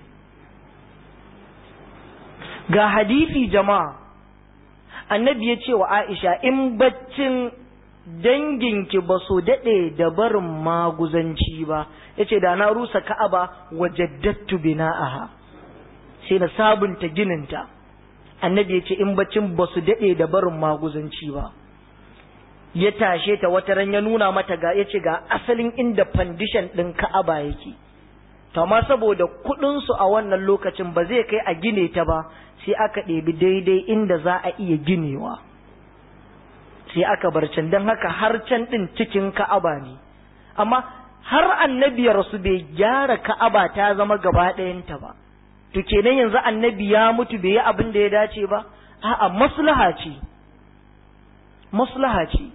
Ga hadisi jama'a, Annabi ya ce wa Aisha, in baccin danginki ba su daɗe da barin maguzanci ba, ya ce da na rusa Ka'aba wa jaddattu bina'aha, sai na sabunta gininta. Annabi ya ce in baccin ba su daɗe da barin maguzanci ba. Ya tashe ta wata ran ya nuna mata ya ce ga asalin inda fandishan ɗin Ka'aba yake. To amma saboda kuɗinsu a wannan lokacin ba zai kai a gine ta ba, sai aka ɗebi daidai inda za a iya ginewa. Sai aka bar can, don haka har can ɗin cikin Ka'aba ne. Amma har Annabi ya rasu bai gyara Ka'aba ta zama gaba ɗayanta ba. To kenan yanzu Annabi ya mutu bai yi abin da ya dace ba? A'a, maslaha ce. Maslaha ce.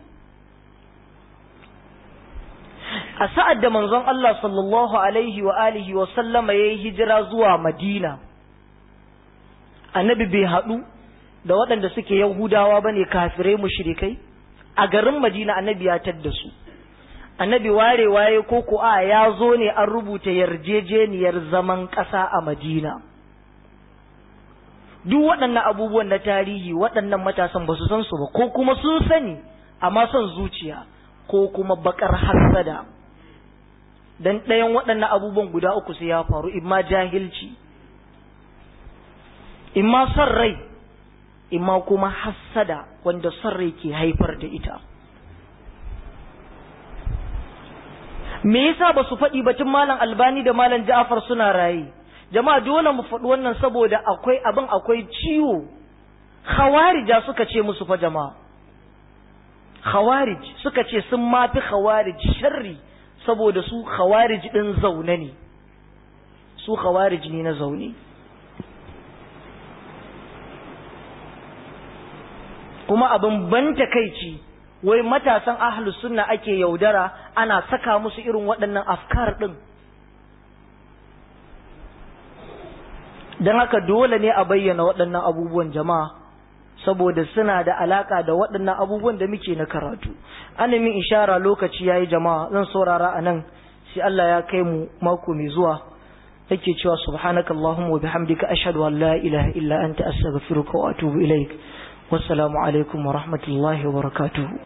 A sa'ad da manzon Allah sallallahu alaihi wa alihi wa sallama yayi hijira zuwa Madina, Annabi bai haɗu da waɗanda suke Yahudawa bane, kafirai mushrikai. A garin Madina Annabi ya tadda su. Annabi waye ko a ya zo ne an rubuta yarjejeniyar zaman ƙasa a Madina. Duk waɗannan abubuwan na tarihi waɗannan matasan ba su san su ba, ko kuma sun sani amma son zuciya, ko kuma bakar hassada. Dan ɗayan waɗannan abubuwan guda uku sai ya faru, imma jahilci, imma son rai, imma kuma hassada wanda son rai ke haifar da ita. Me yasa ba su faɗi batun Malam Albani da Malam Ja'far suna raye? Jama'a dole mu faɗi wannan saboda akwai ciwo. Khawarija suka ce musu fa jama'a. Khawarij suka ce sun mafi Khawarij sharri saboda su Khawarij din zaune ne. Su Khawarij ne na zaune. Kuma abin ban takeici, wai matasan ahlus sunna ake yaudara, ana saka musu irin waɗannan afkar ɗin. Don haka dole ne a bayyana waɗannan abubuwan jama'a, saboda suna da alaka da waɗannan abubuwan da muke na karatu. Ana min ishara lokaci yayi jama'a, zan saurara a nan sai Allah ya kai mu mako mai zuwa. Yake cewa subhanakallahumma wa bihamdika ashhadu an la ilaha illa anta astaghfiruka wa atubu ilaik. Wassalamu alaikum wa rahmatullahi wa barakatuhu.